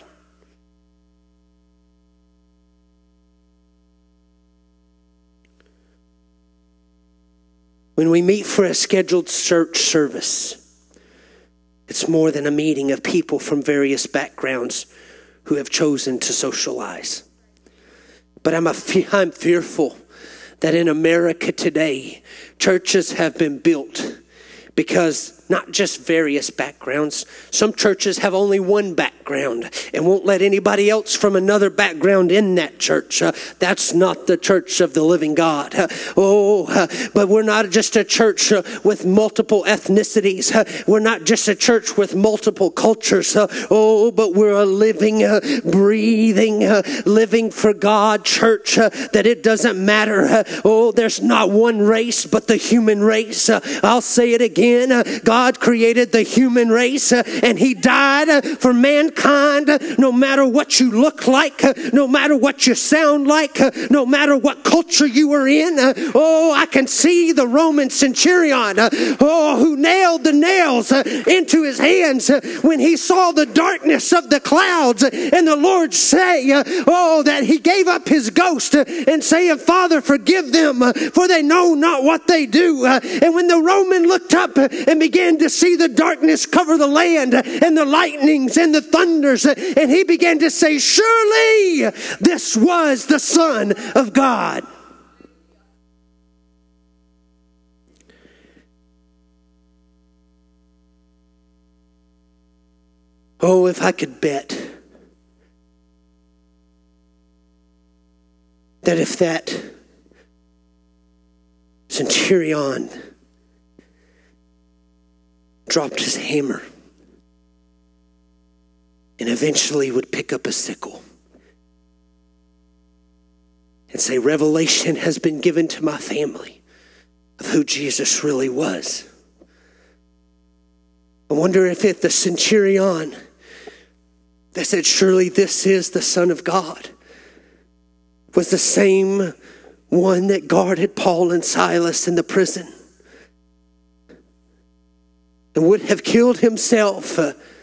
A: When we meet for a scheduled church service, it's more than a meeting of people from various backgrounds who have chosen to socialize. But I'm fearful that in America today, churches have been built because not just various backgrounds. Some churches have only one background and won't let anybody else from another background in that church. That's not the church of the living God. But we're not just a church with multiple ethnicities. We're not just a church with multiple cultures. But we're a living, breathing, living for God church, that it doesn't matter. There's not one race but the human race. I'll say it again. God created the human race, and He died for mankind, no matter what you look like, no matter what you sound like, no matter what culture you were in. I can see the Roman centurion, who nailed the nails into his hands when he saw the darkness of the clouds, and the Lord say, that he gave up his ghost and saying, Father, forgive them, for they know not what they do. And when the Roman looked up and began to see the darkness cover the land and the lightnings and the thunders, and he began to say, surely this was the Son of God. If I could bet that if that centurion dropped his hammer and eventually would pick up a sickle and say, revelation has been given to my family of who Jesus really was. I wonder if the centurion that said, surely this is the Son of God, was the same one that guarded Paul and Silas in the prison and would have killed himself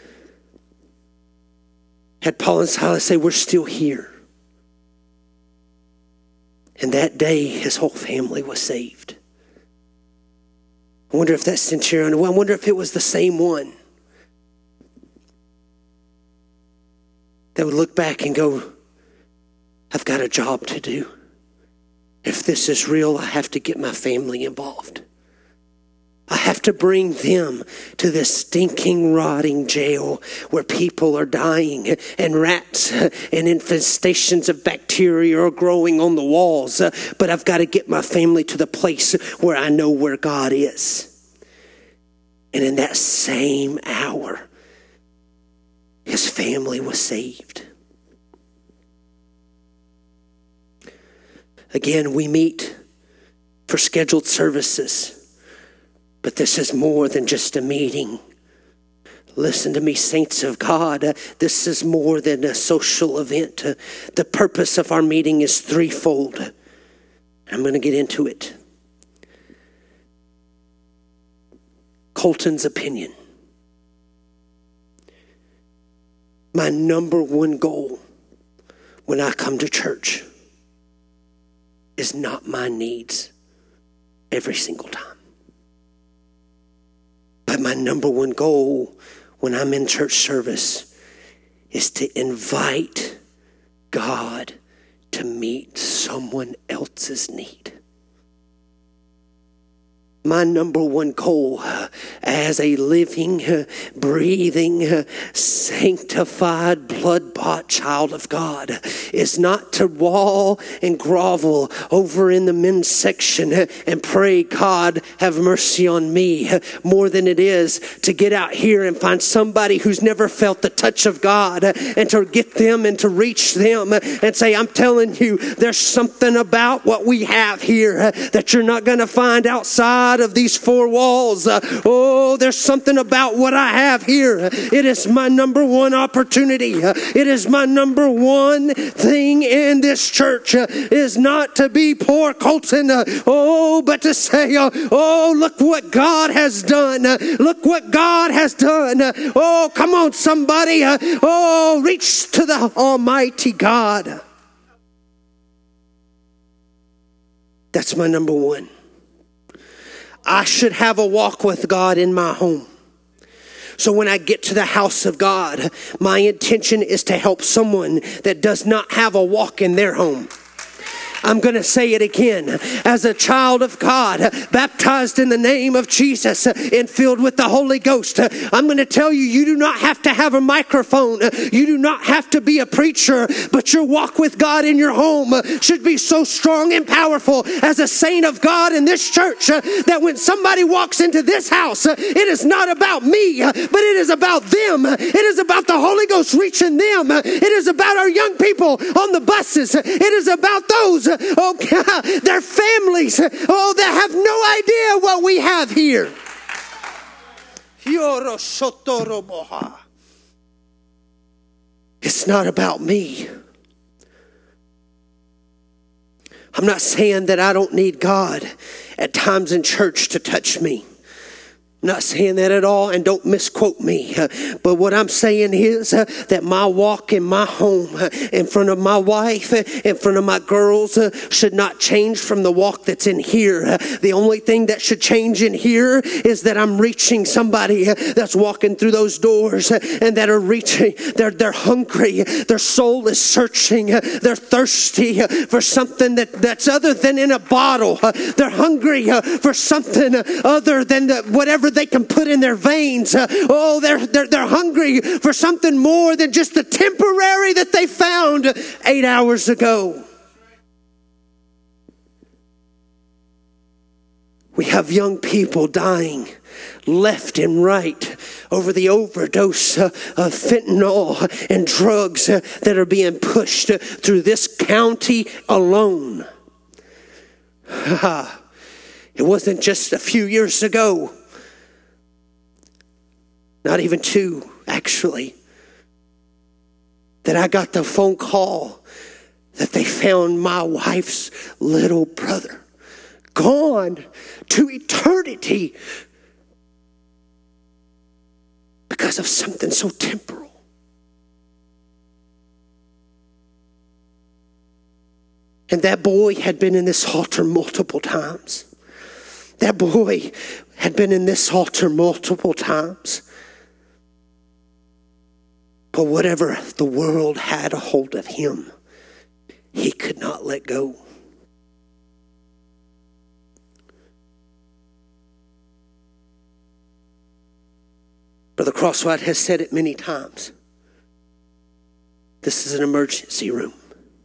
A: had Paul and Silas say, we're still here. And that day, his whole family was saved. I wonder if that centurion, I wonder if it was the same one that would look back and go, I've got a job to do. If this is real, I have to get my family involved. I have to bring them to this stinking, rotting jail where people are dying and rats and infestations of bacteria are growing on the walls. But I've got to get my family to the place where I know where God is. And in that same hour, his family was saved. Again, we meet for scheduled services. But this is more than just a meeting. Listen to me, saints of God. This is more than a social event. The purpose of our meeting is threefold. I'm going to get into it. Colton's opinion. My number one goal when I come to church is not my needs every single time. But my number one goal when I'm in church service is to invite God to meet someone else's need. My number one goal as a living, breathing, sanctified, blood-bought child of God is not to wall and grovel over in the men's section and pray, God, have mercy on me, more than it is to get out here and find somebody who's never felt the touch of God and to get them and to reach them and say, I'm telling you, there's something about what we have here that you're not going to find outside of these four walls. There's something about what I have here. It is my number one opportunity. It is my number one thing in this church is not to be poor Colton, but to say, look what God has done. Look what God has done. Come on, somebody. Reach to the Almighty God. That's my number one. I should have a walk with God in my home. So when I get to the house of God, my intention is to help someone that does not have a walk in their home. I'm going to say it again. As a child of God, baptized in the name of Jesus and filled with the Holy Ghost, I'm going to tell you, you do not have to have a microphone. You do not have to be a preacher, but your walk with God in your home should be so strong and powerful as a saint of God in this church that when somebody walks into this house, it is not about me, but it is about them. It is about the Holy Ghost reaching them. It is about our young people on the buses. It is about those their families, that have no idea what we have here. It's not about me. I'm not saying that I don't need God at times in church to touch me. I'm not saying that at all, and don't misquote me. But what I'm saying is that my walk in my home, in front of my wife, in front of my girls, should not change from the walk that's in here. The only thing that should change in here is that I'm reaching somebody that's walking through those doors and that are reaching. They're hungry. Their soul is searching. They're thirsty for something that's other than in a bottle. They're hungry for something other than whatever they can put in their veins. They're hungry for something more than just the temporary that they found 8 hours ago. We have young people dying left and right over the overdose of fentanyl and drugs that are being pushed through this county alone. It wasn't just a few years ago. Not even 2, actually, that I got the phone call that they found my wife's little brother gone to eternity because of something so temporal. And that boy had been in this altar multiple times. That boy had been in this altar multiple times. But whatever the world had a hold of him, he could not let go. Brother Crosswhite has said it many times. This is an emergency room.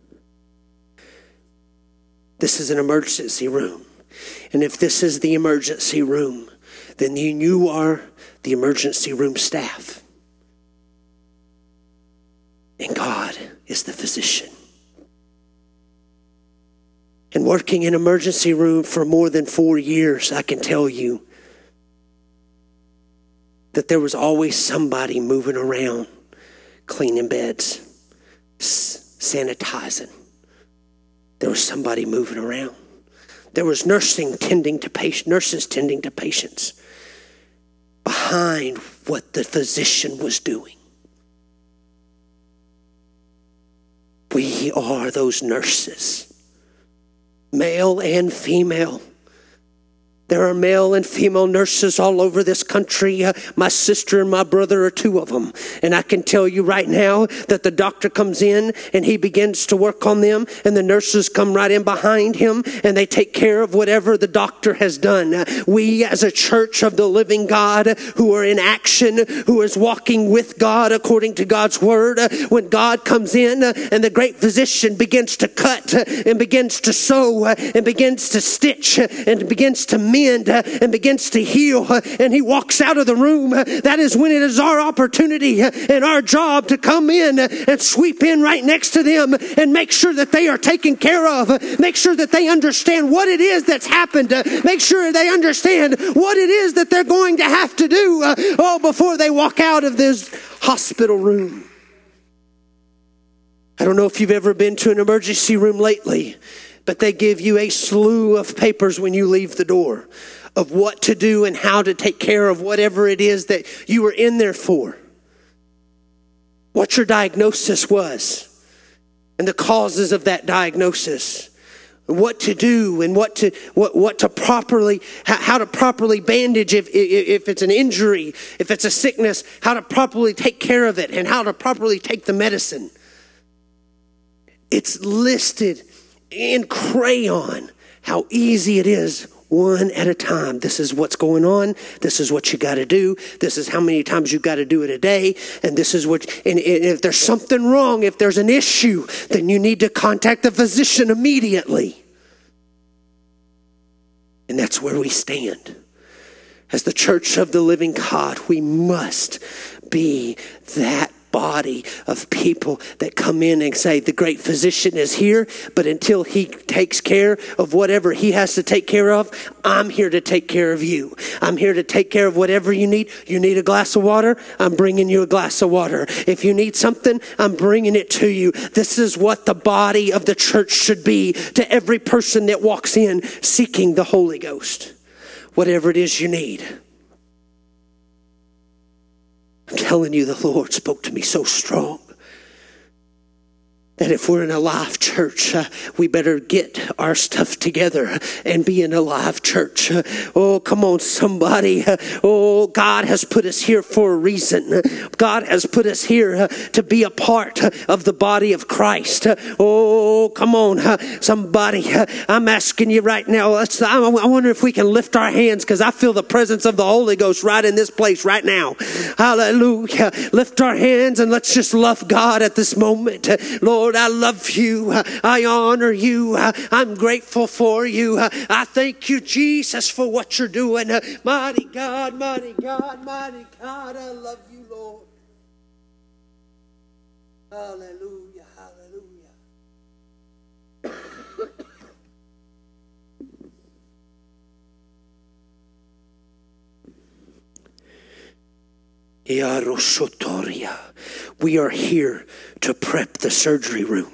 A: This is an emergency room. And if this is the emergency room, then you are the emergency room staff. And God is the physician. And working in an emergency room for more than 4 years, I can tell you that there was always somebody moving around, cleaning beds, sanitizing. There was somebody moving around. There was nurses tending to patients behind what the physician was doing. We are those nurses, male and female. There are male and female nurses all over this country. My sister and my brother are two of them. And I can tell you right now that the doctor comes in and he begins to work on them, and the nurses come right in behind him and they take care of whatever the doctor has done. We as a church of the living God who are in action, who is walking with God according to God's word, when God comes in and the great physician begins to cut and begins to sew and begins to stitch and begins to mend and begins to heal, and he walks out of the room, that is when it is our opportunity and our job to come in and sweep in right next to them and make sure that they are taken care of, make sure that they understand what it is that's happened, make sure they understand what it is that they're going to have to do before they walk out of this hospital room. I don't know if you've ever been to an emergency room lately, but they give you a slew of papers when you leave the door of what to do and how to take care of whatever it is that you were in there for. What your diagnosis was and the causes of that diagnosis. What to do and what to properly, how to properly bandage if it's an injury, if it's a sickness, how to properly take care of it and how to properly take the medicine. It's listed in crayon how easy it is, one at a time. This is what's going on. This is what you got to do. This is how many times you got to do it a day. And this is what, and if there's something wrong, if there's an issue, then you need to contact the physician immediately. And that's where we stand. As the church of the living God, we must be that body of people that come in and say, the great physician is here, but until he takes care of whatever he has to take care of, I'm here to take care of you. I'm here to take care of whatever you need. You need a glass of water? I'm bringing you a glass of water. If you need something, I'm bringing it to you. This is what the body of the church should be to every person that walks in seeking the Holy Ghost. Whatever it is you need. I'm telling you, the Lord spoke to me so strong that if we're in a live church, we better get our stuff together and be in a live church. Oh, come on, somebody. Oh, God has put us here for a reason. God has put us here to be a part of the body of Christ. Oh, come on, somebody. I'm asking you right now. I wonder if we can lift our hands, because I feel the presence of the Holy Ghost right in this place right now. Hallelujah. Lift our hands and let's just love God at this moment. Lord, I love you. I honor you. I'm grateful for you. I thank you, Jesus, for what you're doing. Mighty God, mighty God, mighty God, I love you, Lord. Hallelujah, hallelujah. We are here to prep the surgery room.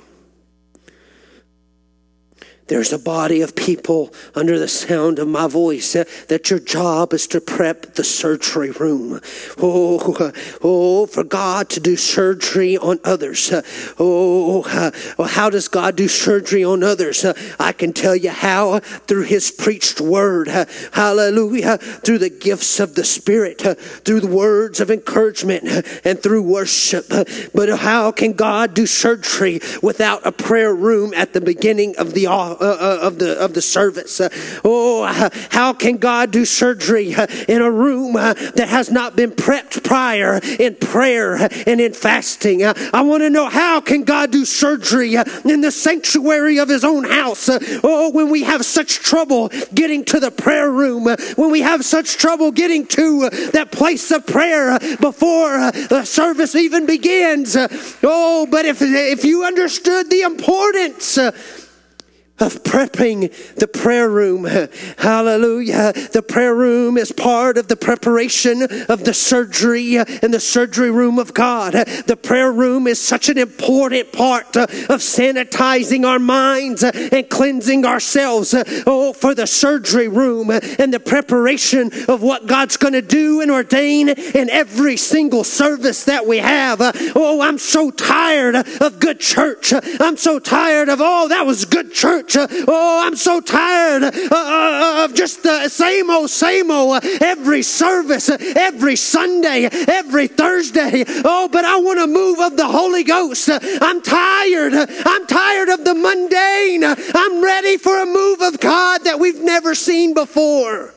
A: There's a body of people under the sound of my voice that your job is to prep the surgery room. Oh, for God to do surgery on others. How does God do surgery on others? I can tell you how. Through His preached word. Hallelujah. Through the gifts of the Spirit. Through the words of encouragement and through worship. But how can God do surgery without a prayer room at the beginning of the service? How can God do surgery in a room that has not been prepped prior in prayer and in fasting? I want to know, how can God do surgery in the sanctuary of His own house? When we have such trouble getting to the prayer room, when we have such trouble getting to that place of prayer before the service even begins. But if you understood the importance of prepping the prayer room. Hallelujah. The prayer room is part of the preparation of the surgery in the surgery room of God. The prayer room is such an important part of sanitizing our minds and cleansing ourselves for the surgery room and the preparation of what God's going to do and ordain in every single service that we have. I'm so tired of good church. I'm so tired of, that was good church. I'm so tired of just the same old, every service, every Sunday, every Thursday. But I want a move of the Holy Ghost. I'm tired of the mundane. I'm ready for a move of God that we've never seen before.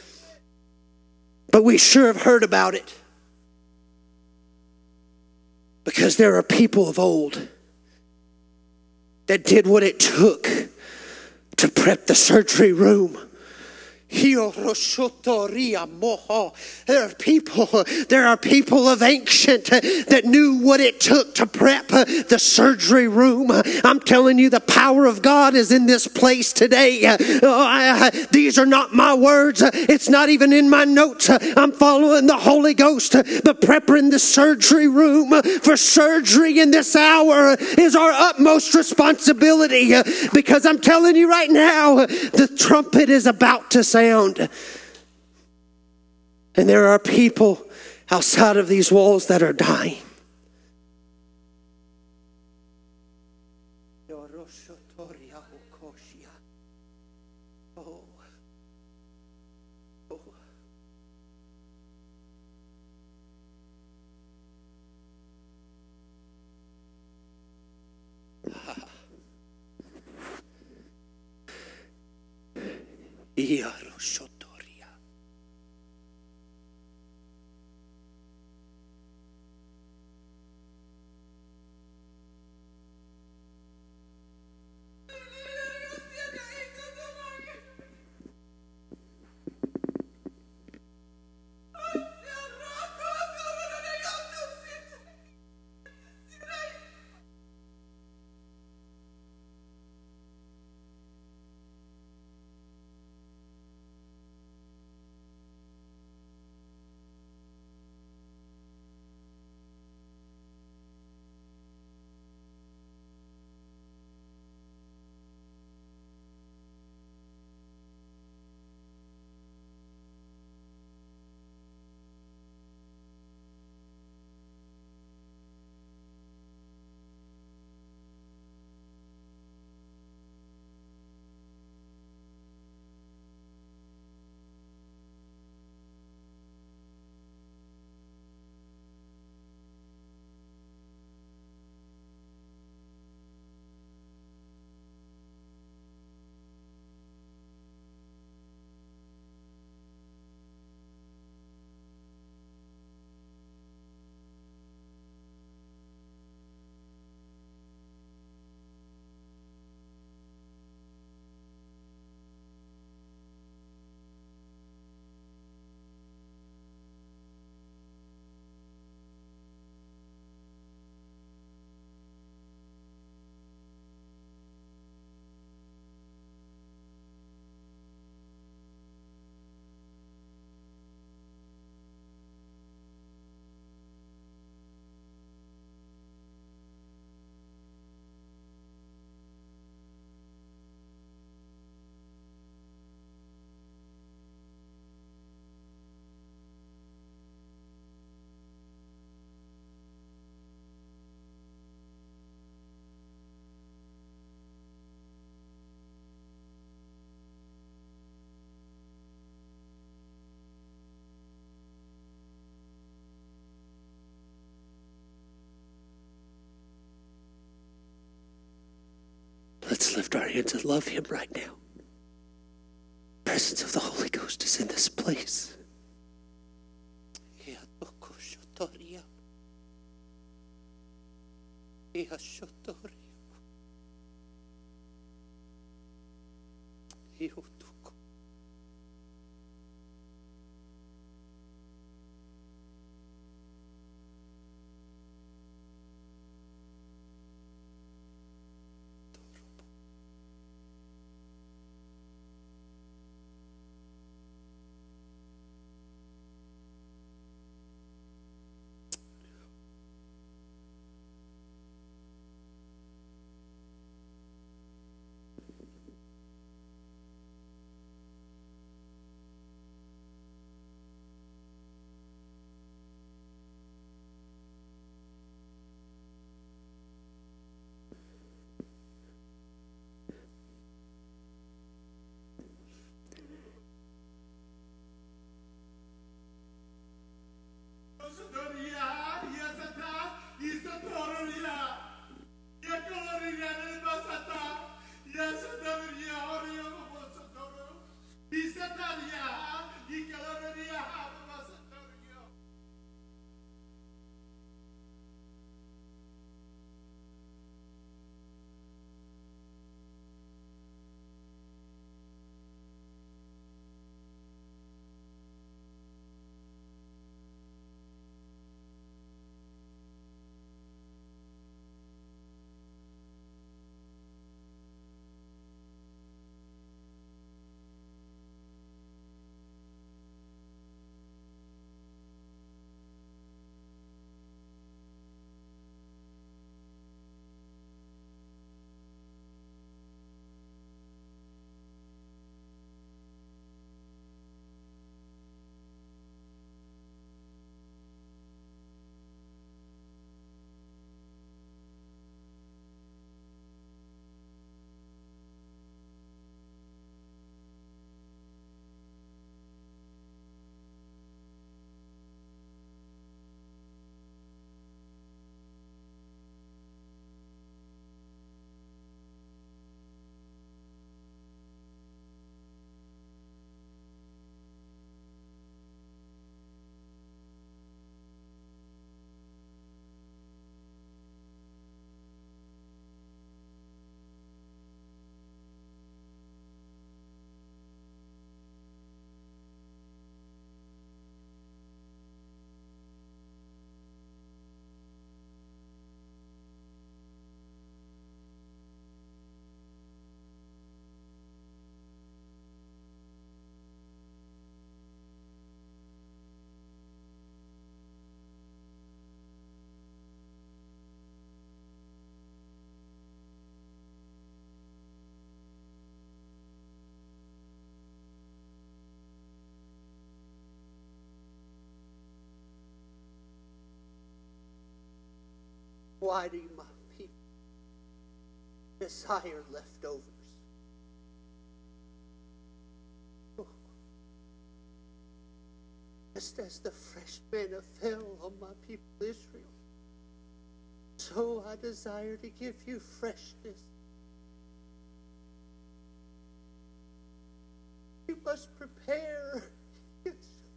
A: But we sure have heard about it. Because there are people of old that did what it took to prep the surgery room. There are people of ancient that knew what it took to prep the surgery room. I'm telling you, the power of God is in this place today. These are not my words. It's not even in my notes. I'm following the Holy Ghost. But preparing the surgery room for surgery in this hour is our utmost responsibility. Because I'm telling you right now, the trumpet is about to sound. And there are people outside of these walls that are dying. Let's lift our hands and love him right now. The presence of the Holy Ghost is in this place. providing my people desire leftovers. Just as the fresh manna fell on my people Israel, so I desire to give you freshness. You must prepare. You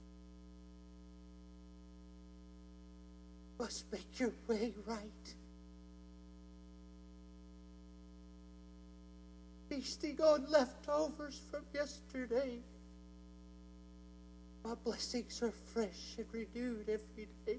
A: must make your way right. Feasting on leftovers from yesterday. My blessings are fresh and renewed every day.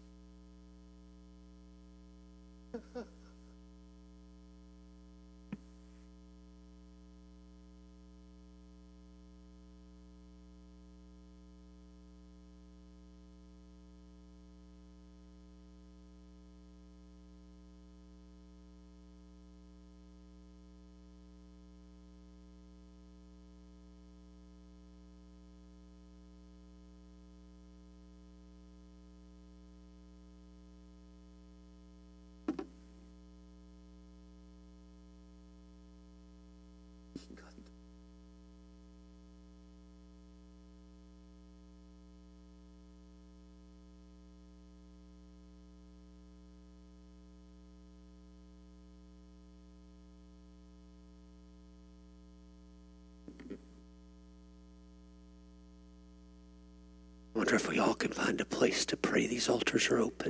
A: I wonder if we all can find a place to pray. These altars are open.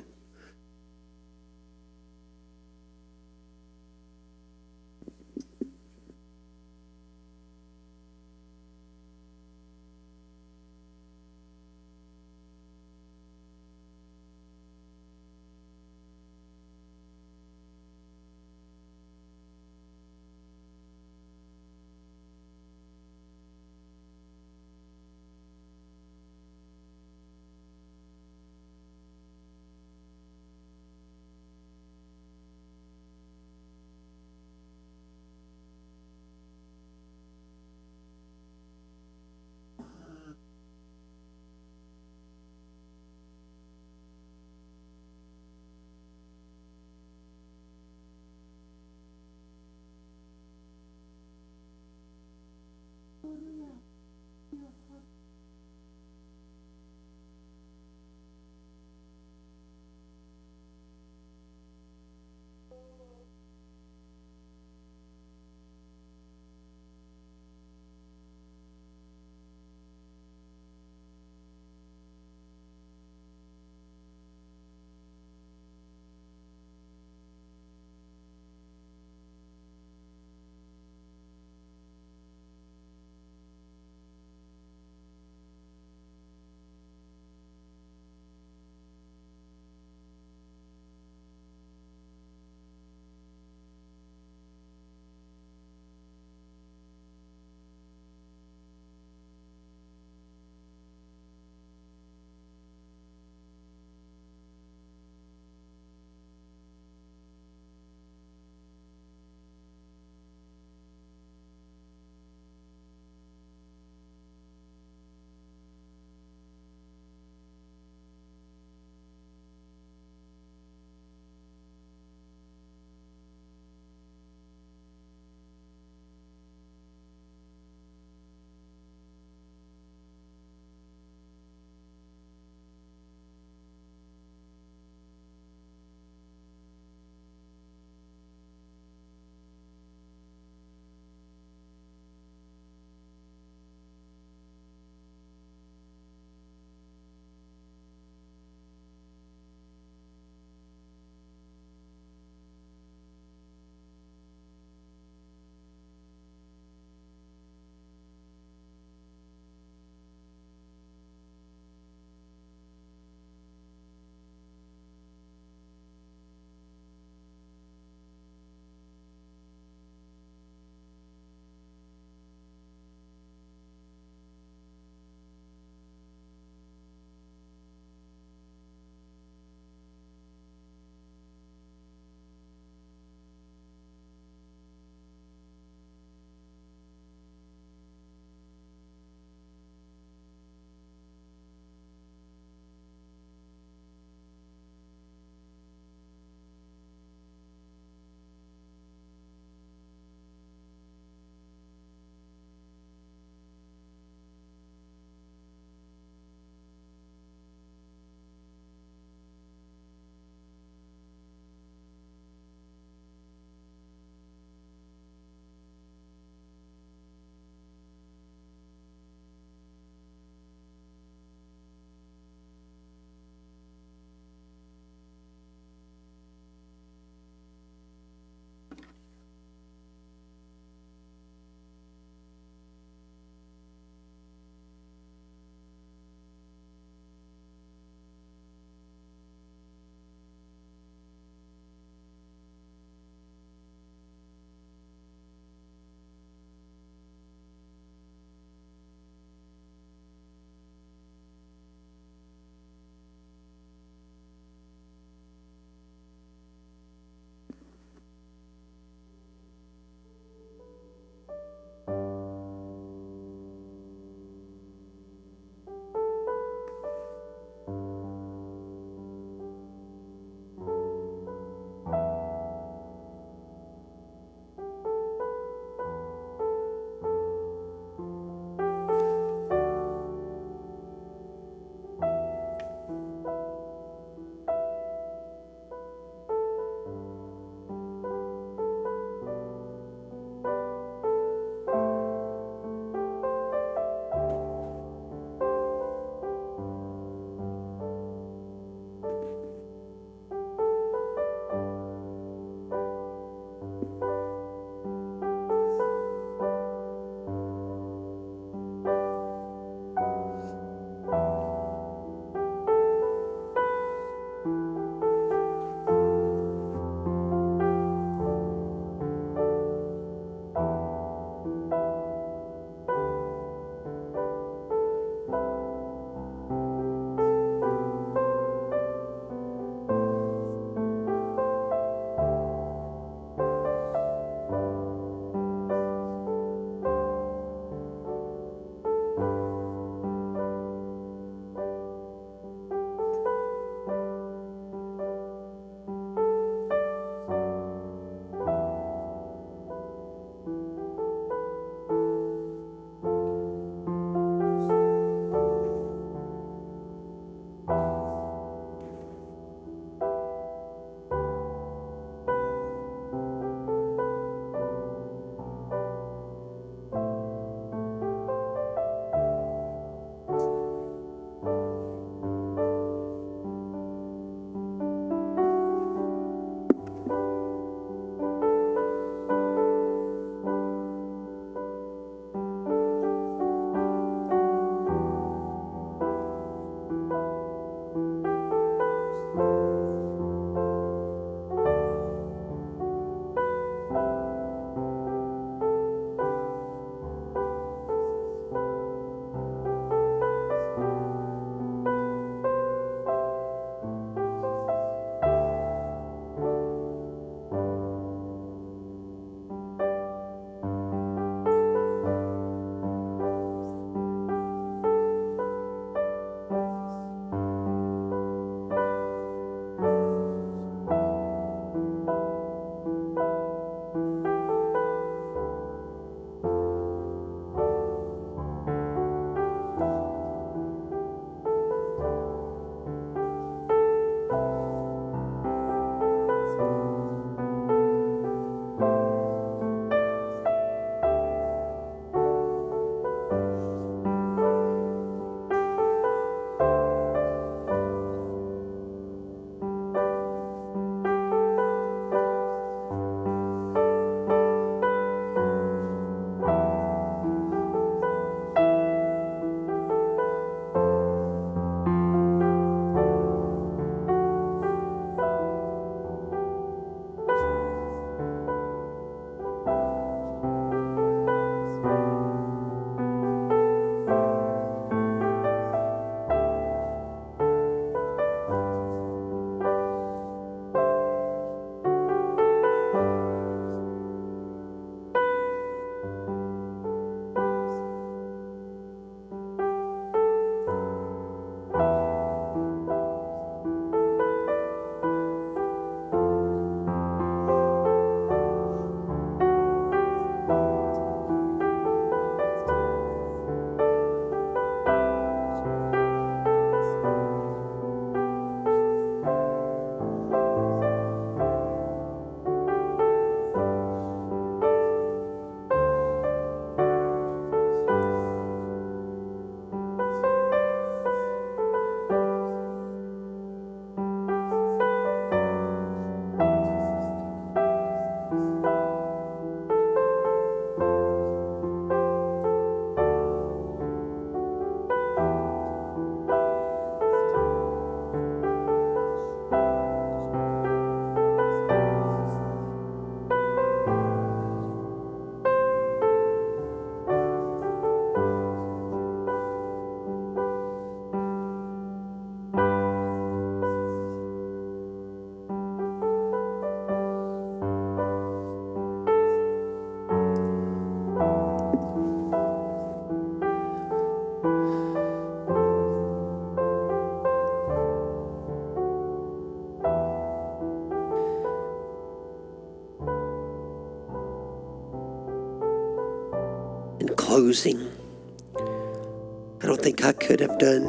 A: closing, I don't think I could have done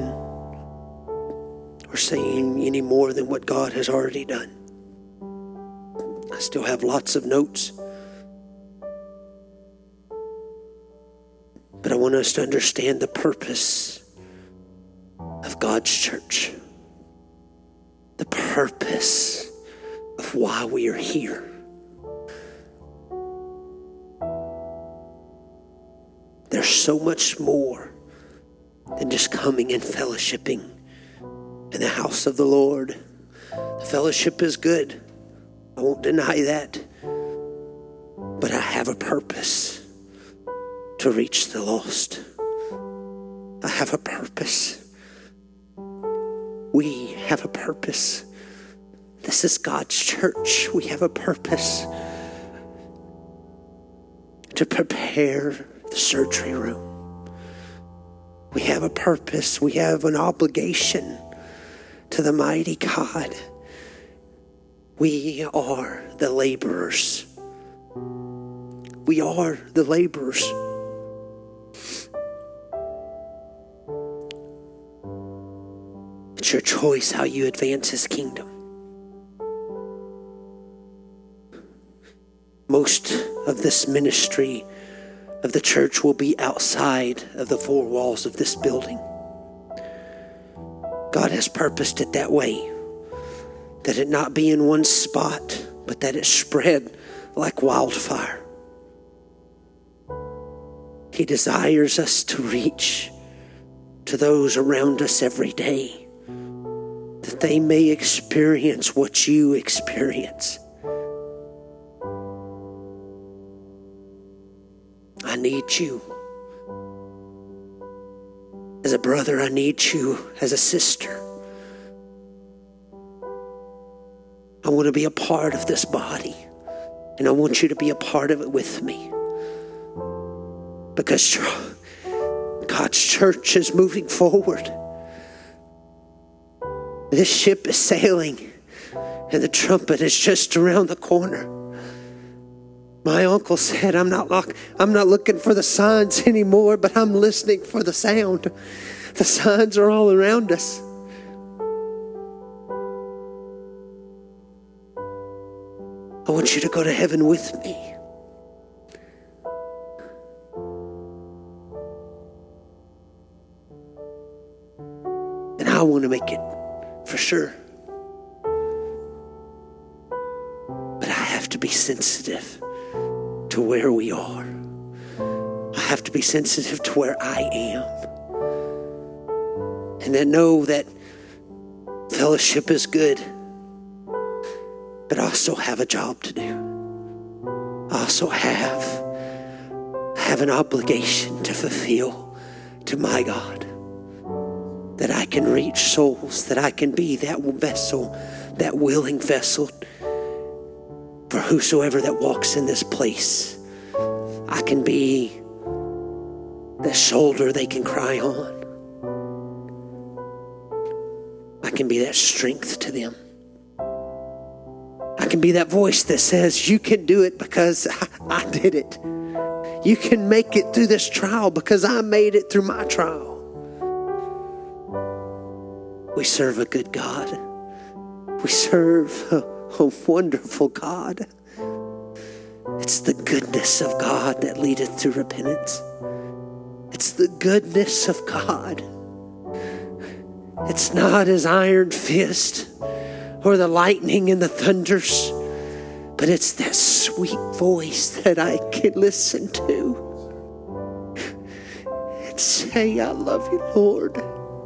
A: or saying any more than what God has already done. I still have lots of notes, but I want us to understand the purpose of God's church, the purpose of why we are here. There's so much more than just coming and fellowshipping in the house of the Lord. The fellowship is good. I won't deny that. But I have a purpose to reach the lost. I have a purpose. We have a purpose. This is God's church. We have a purpose to prepare the surgery room. We have a purpose. We have an obligation to the mighty God. We are the laborers. We are the laborers. It's your choice how you advance His kingdom. Most of this ministry of the church will be outside of the four walls of this building. God has purposed it that way, that it not be in one spot, but that it spread like wildfire. He desires us to reach to those around us every day, that they may experience what you experience. I need you. As a brother, I need you. As a sister, I want to be a part of this body, and I want you to be a part of it with me. Because God's church is moving forward. This ship is sailing, and the trumpet is just around the corner. My uncle said, I'm not looking for the signs anymore, but I'm listening for the sound. The signs are all around us. I want you to go to heaven with me. And I want to make it for sure. But I have to be sensitive to where we are. I have to be sensitive to where I am. And then know that fellowship is good, but I also have a job to do. I also have an obligation to fulfill to my God, that I can reach souls, that I can be that vessel, that willing vessel for whosoever that walks in this place. I can be the shoulder they can cry on. I can be that strength to them. I can be that voice that says, you can do it because I did it. You can make it through this trial because I made it through my trial. We serve a good God. We serve a wonderful God. It's the goodness of God that leadeth to repentance. It's the goodness of God. It's not His iron fist or the lightning and the thunders, but it's that sweet voice that I can listen to and say, I love you, Lord.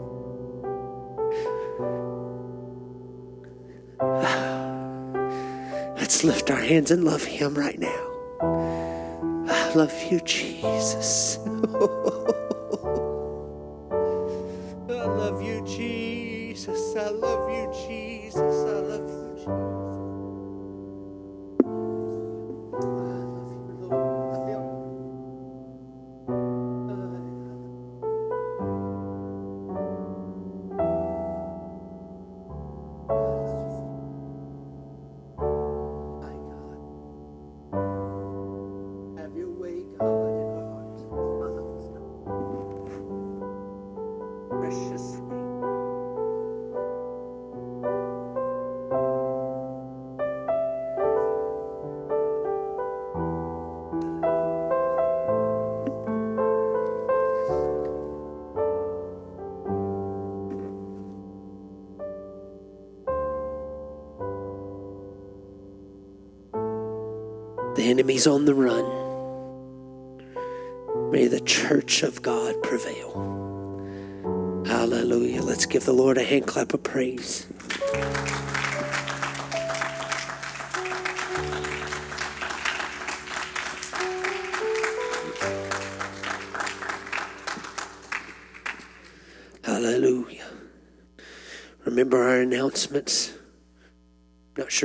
A: Let's lift our hands and love Him right now. I love you, Jesus. I love you, Jesus. I love you, Jesus. I love you, Jesus. Have your way, God, in our hearts. precious name. The enemy's on the run. May the church of God prevail. Hallelujah. Let's give the Lord a hand clap of praise. Hallelujah. Remember our announcements. Not sure.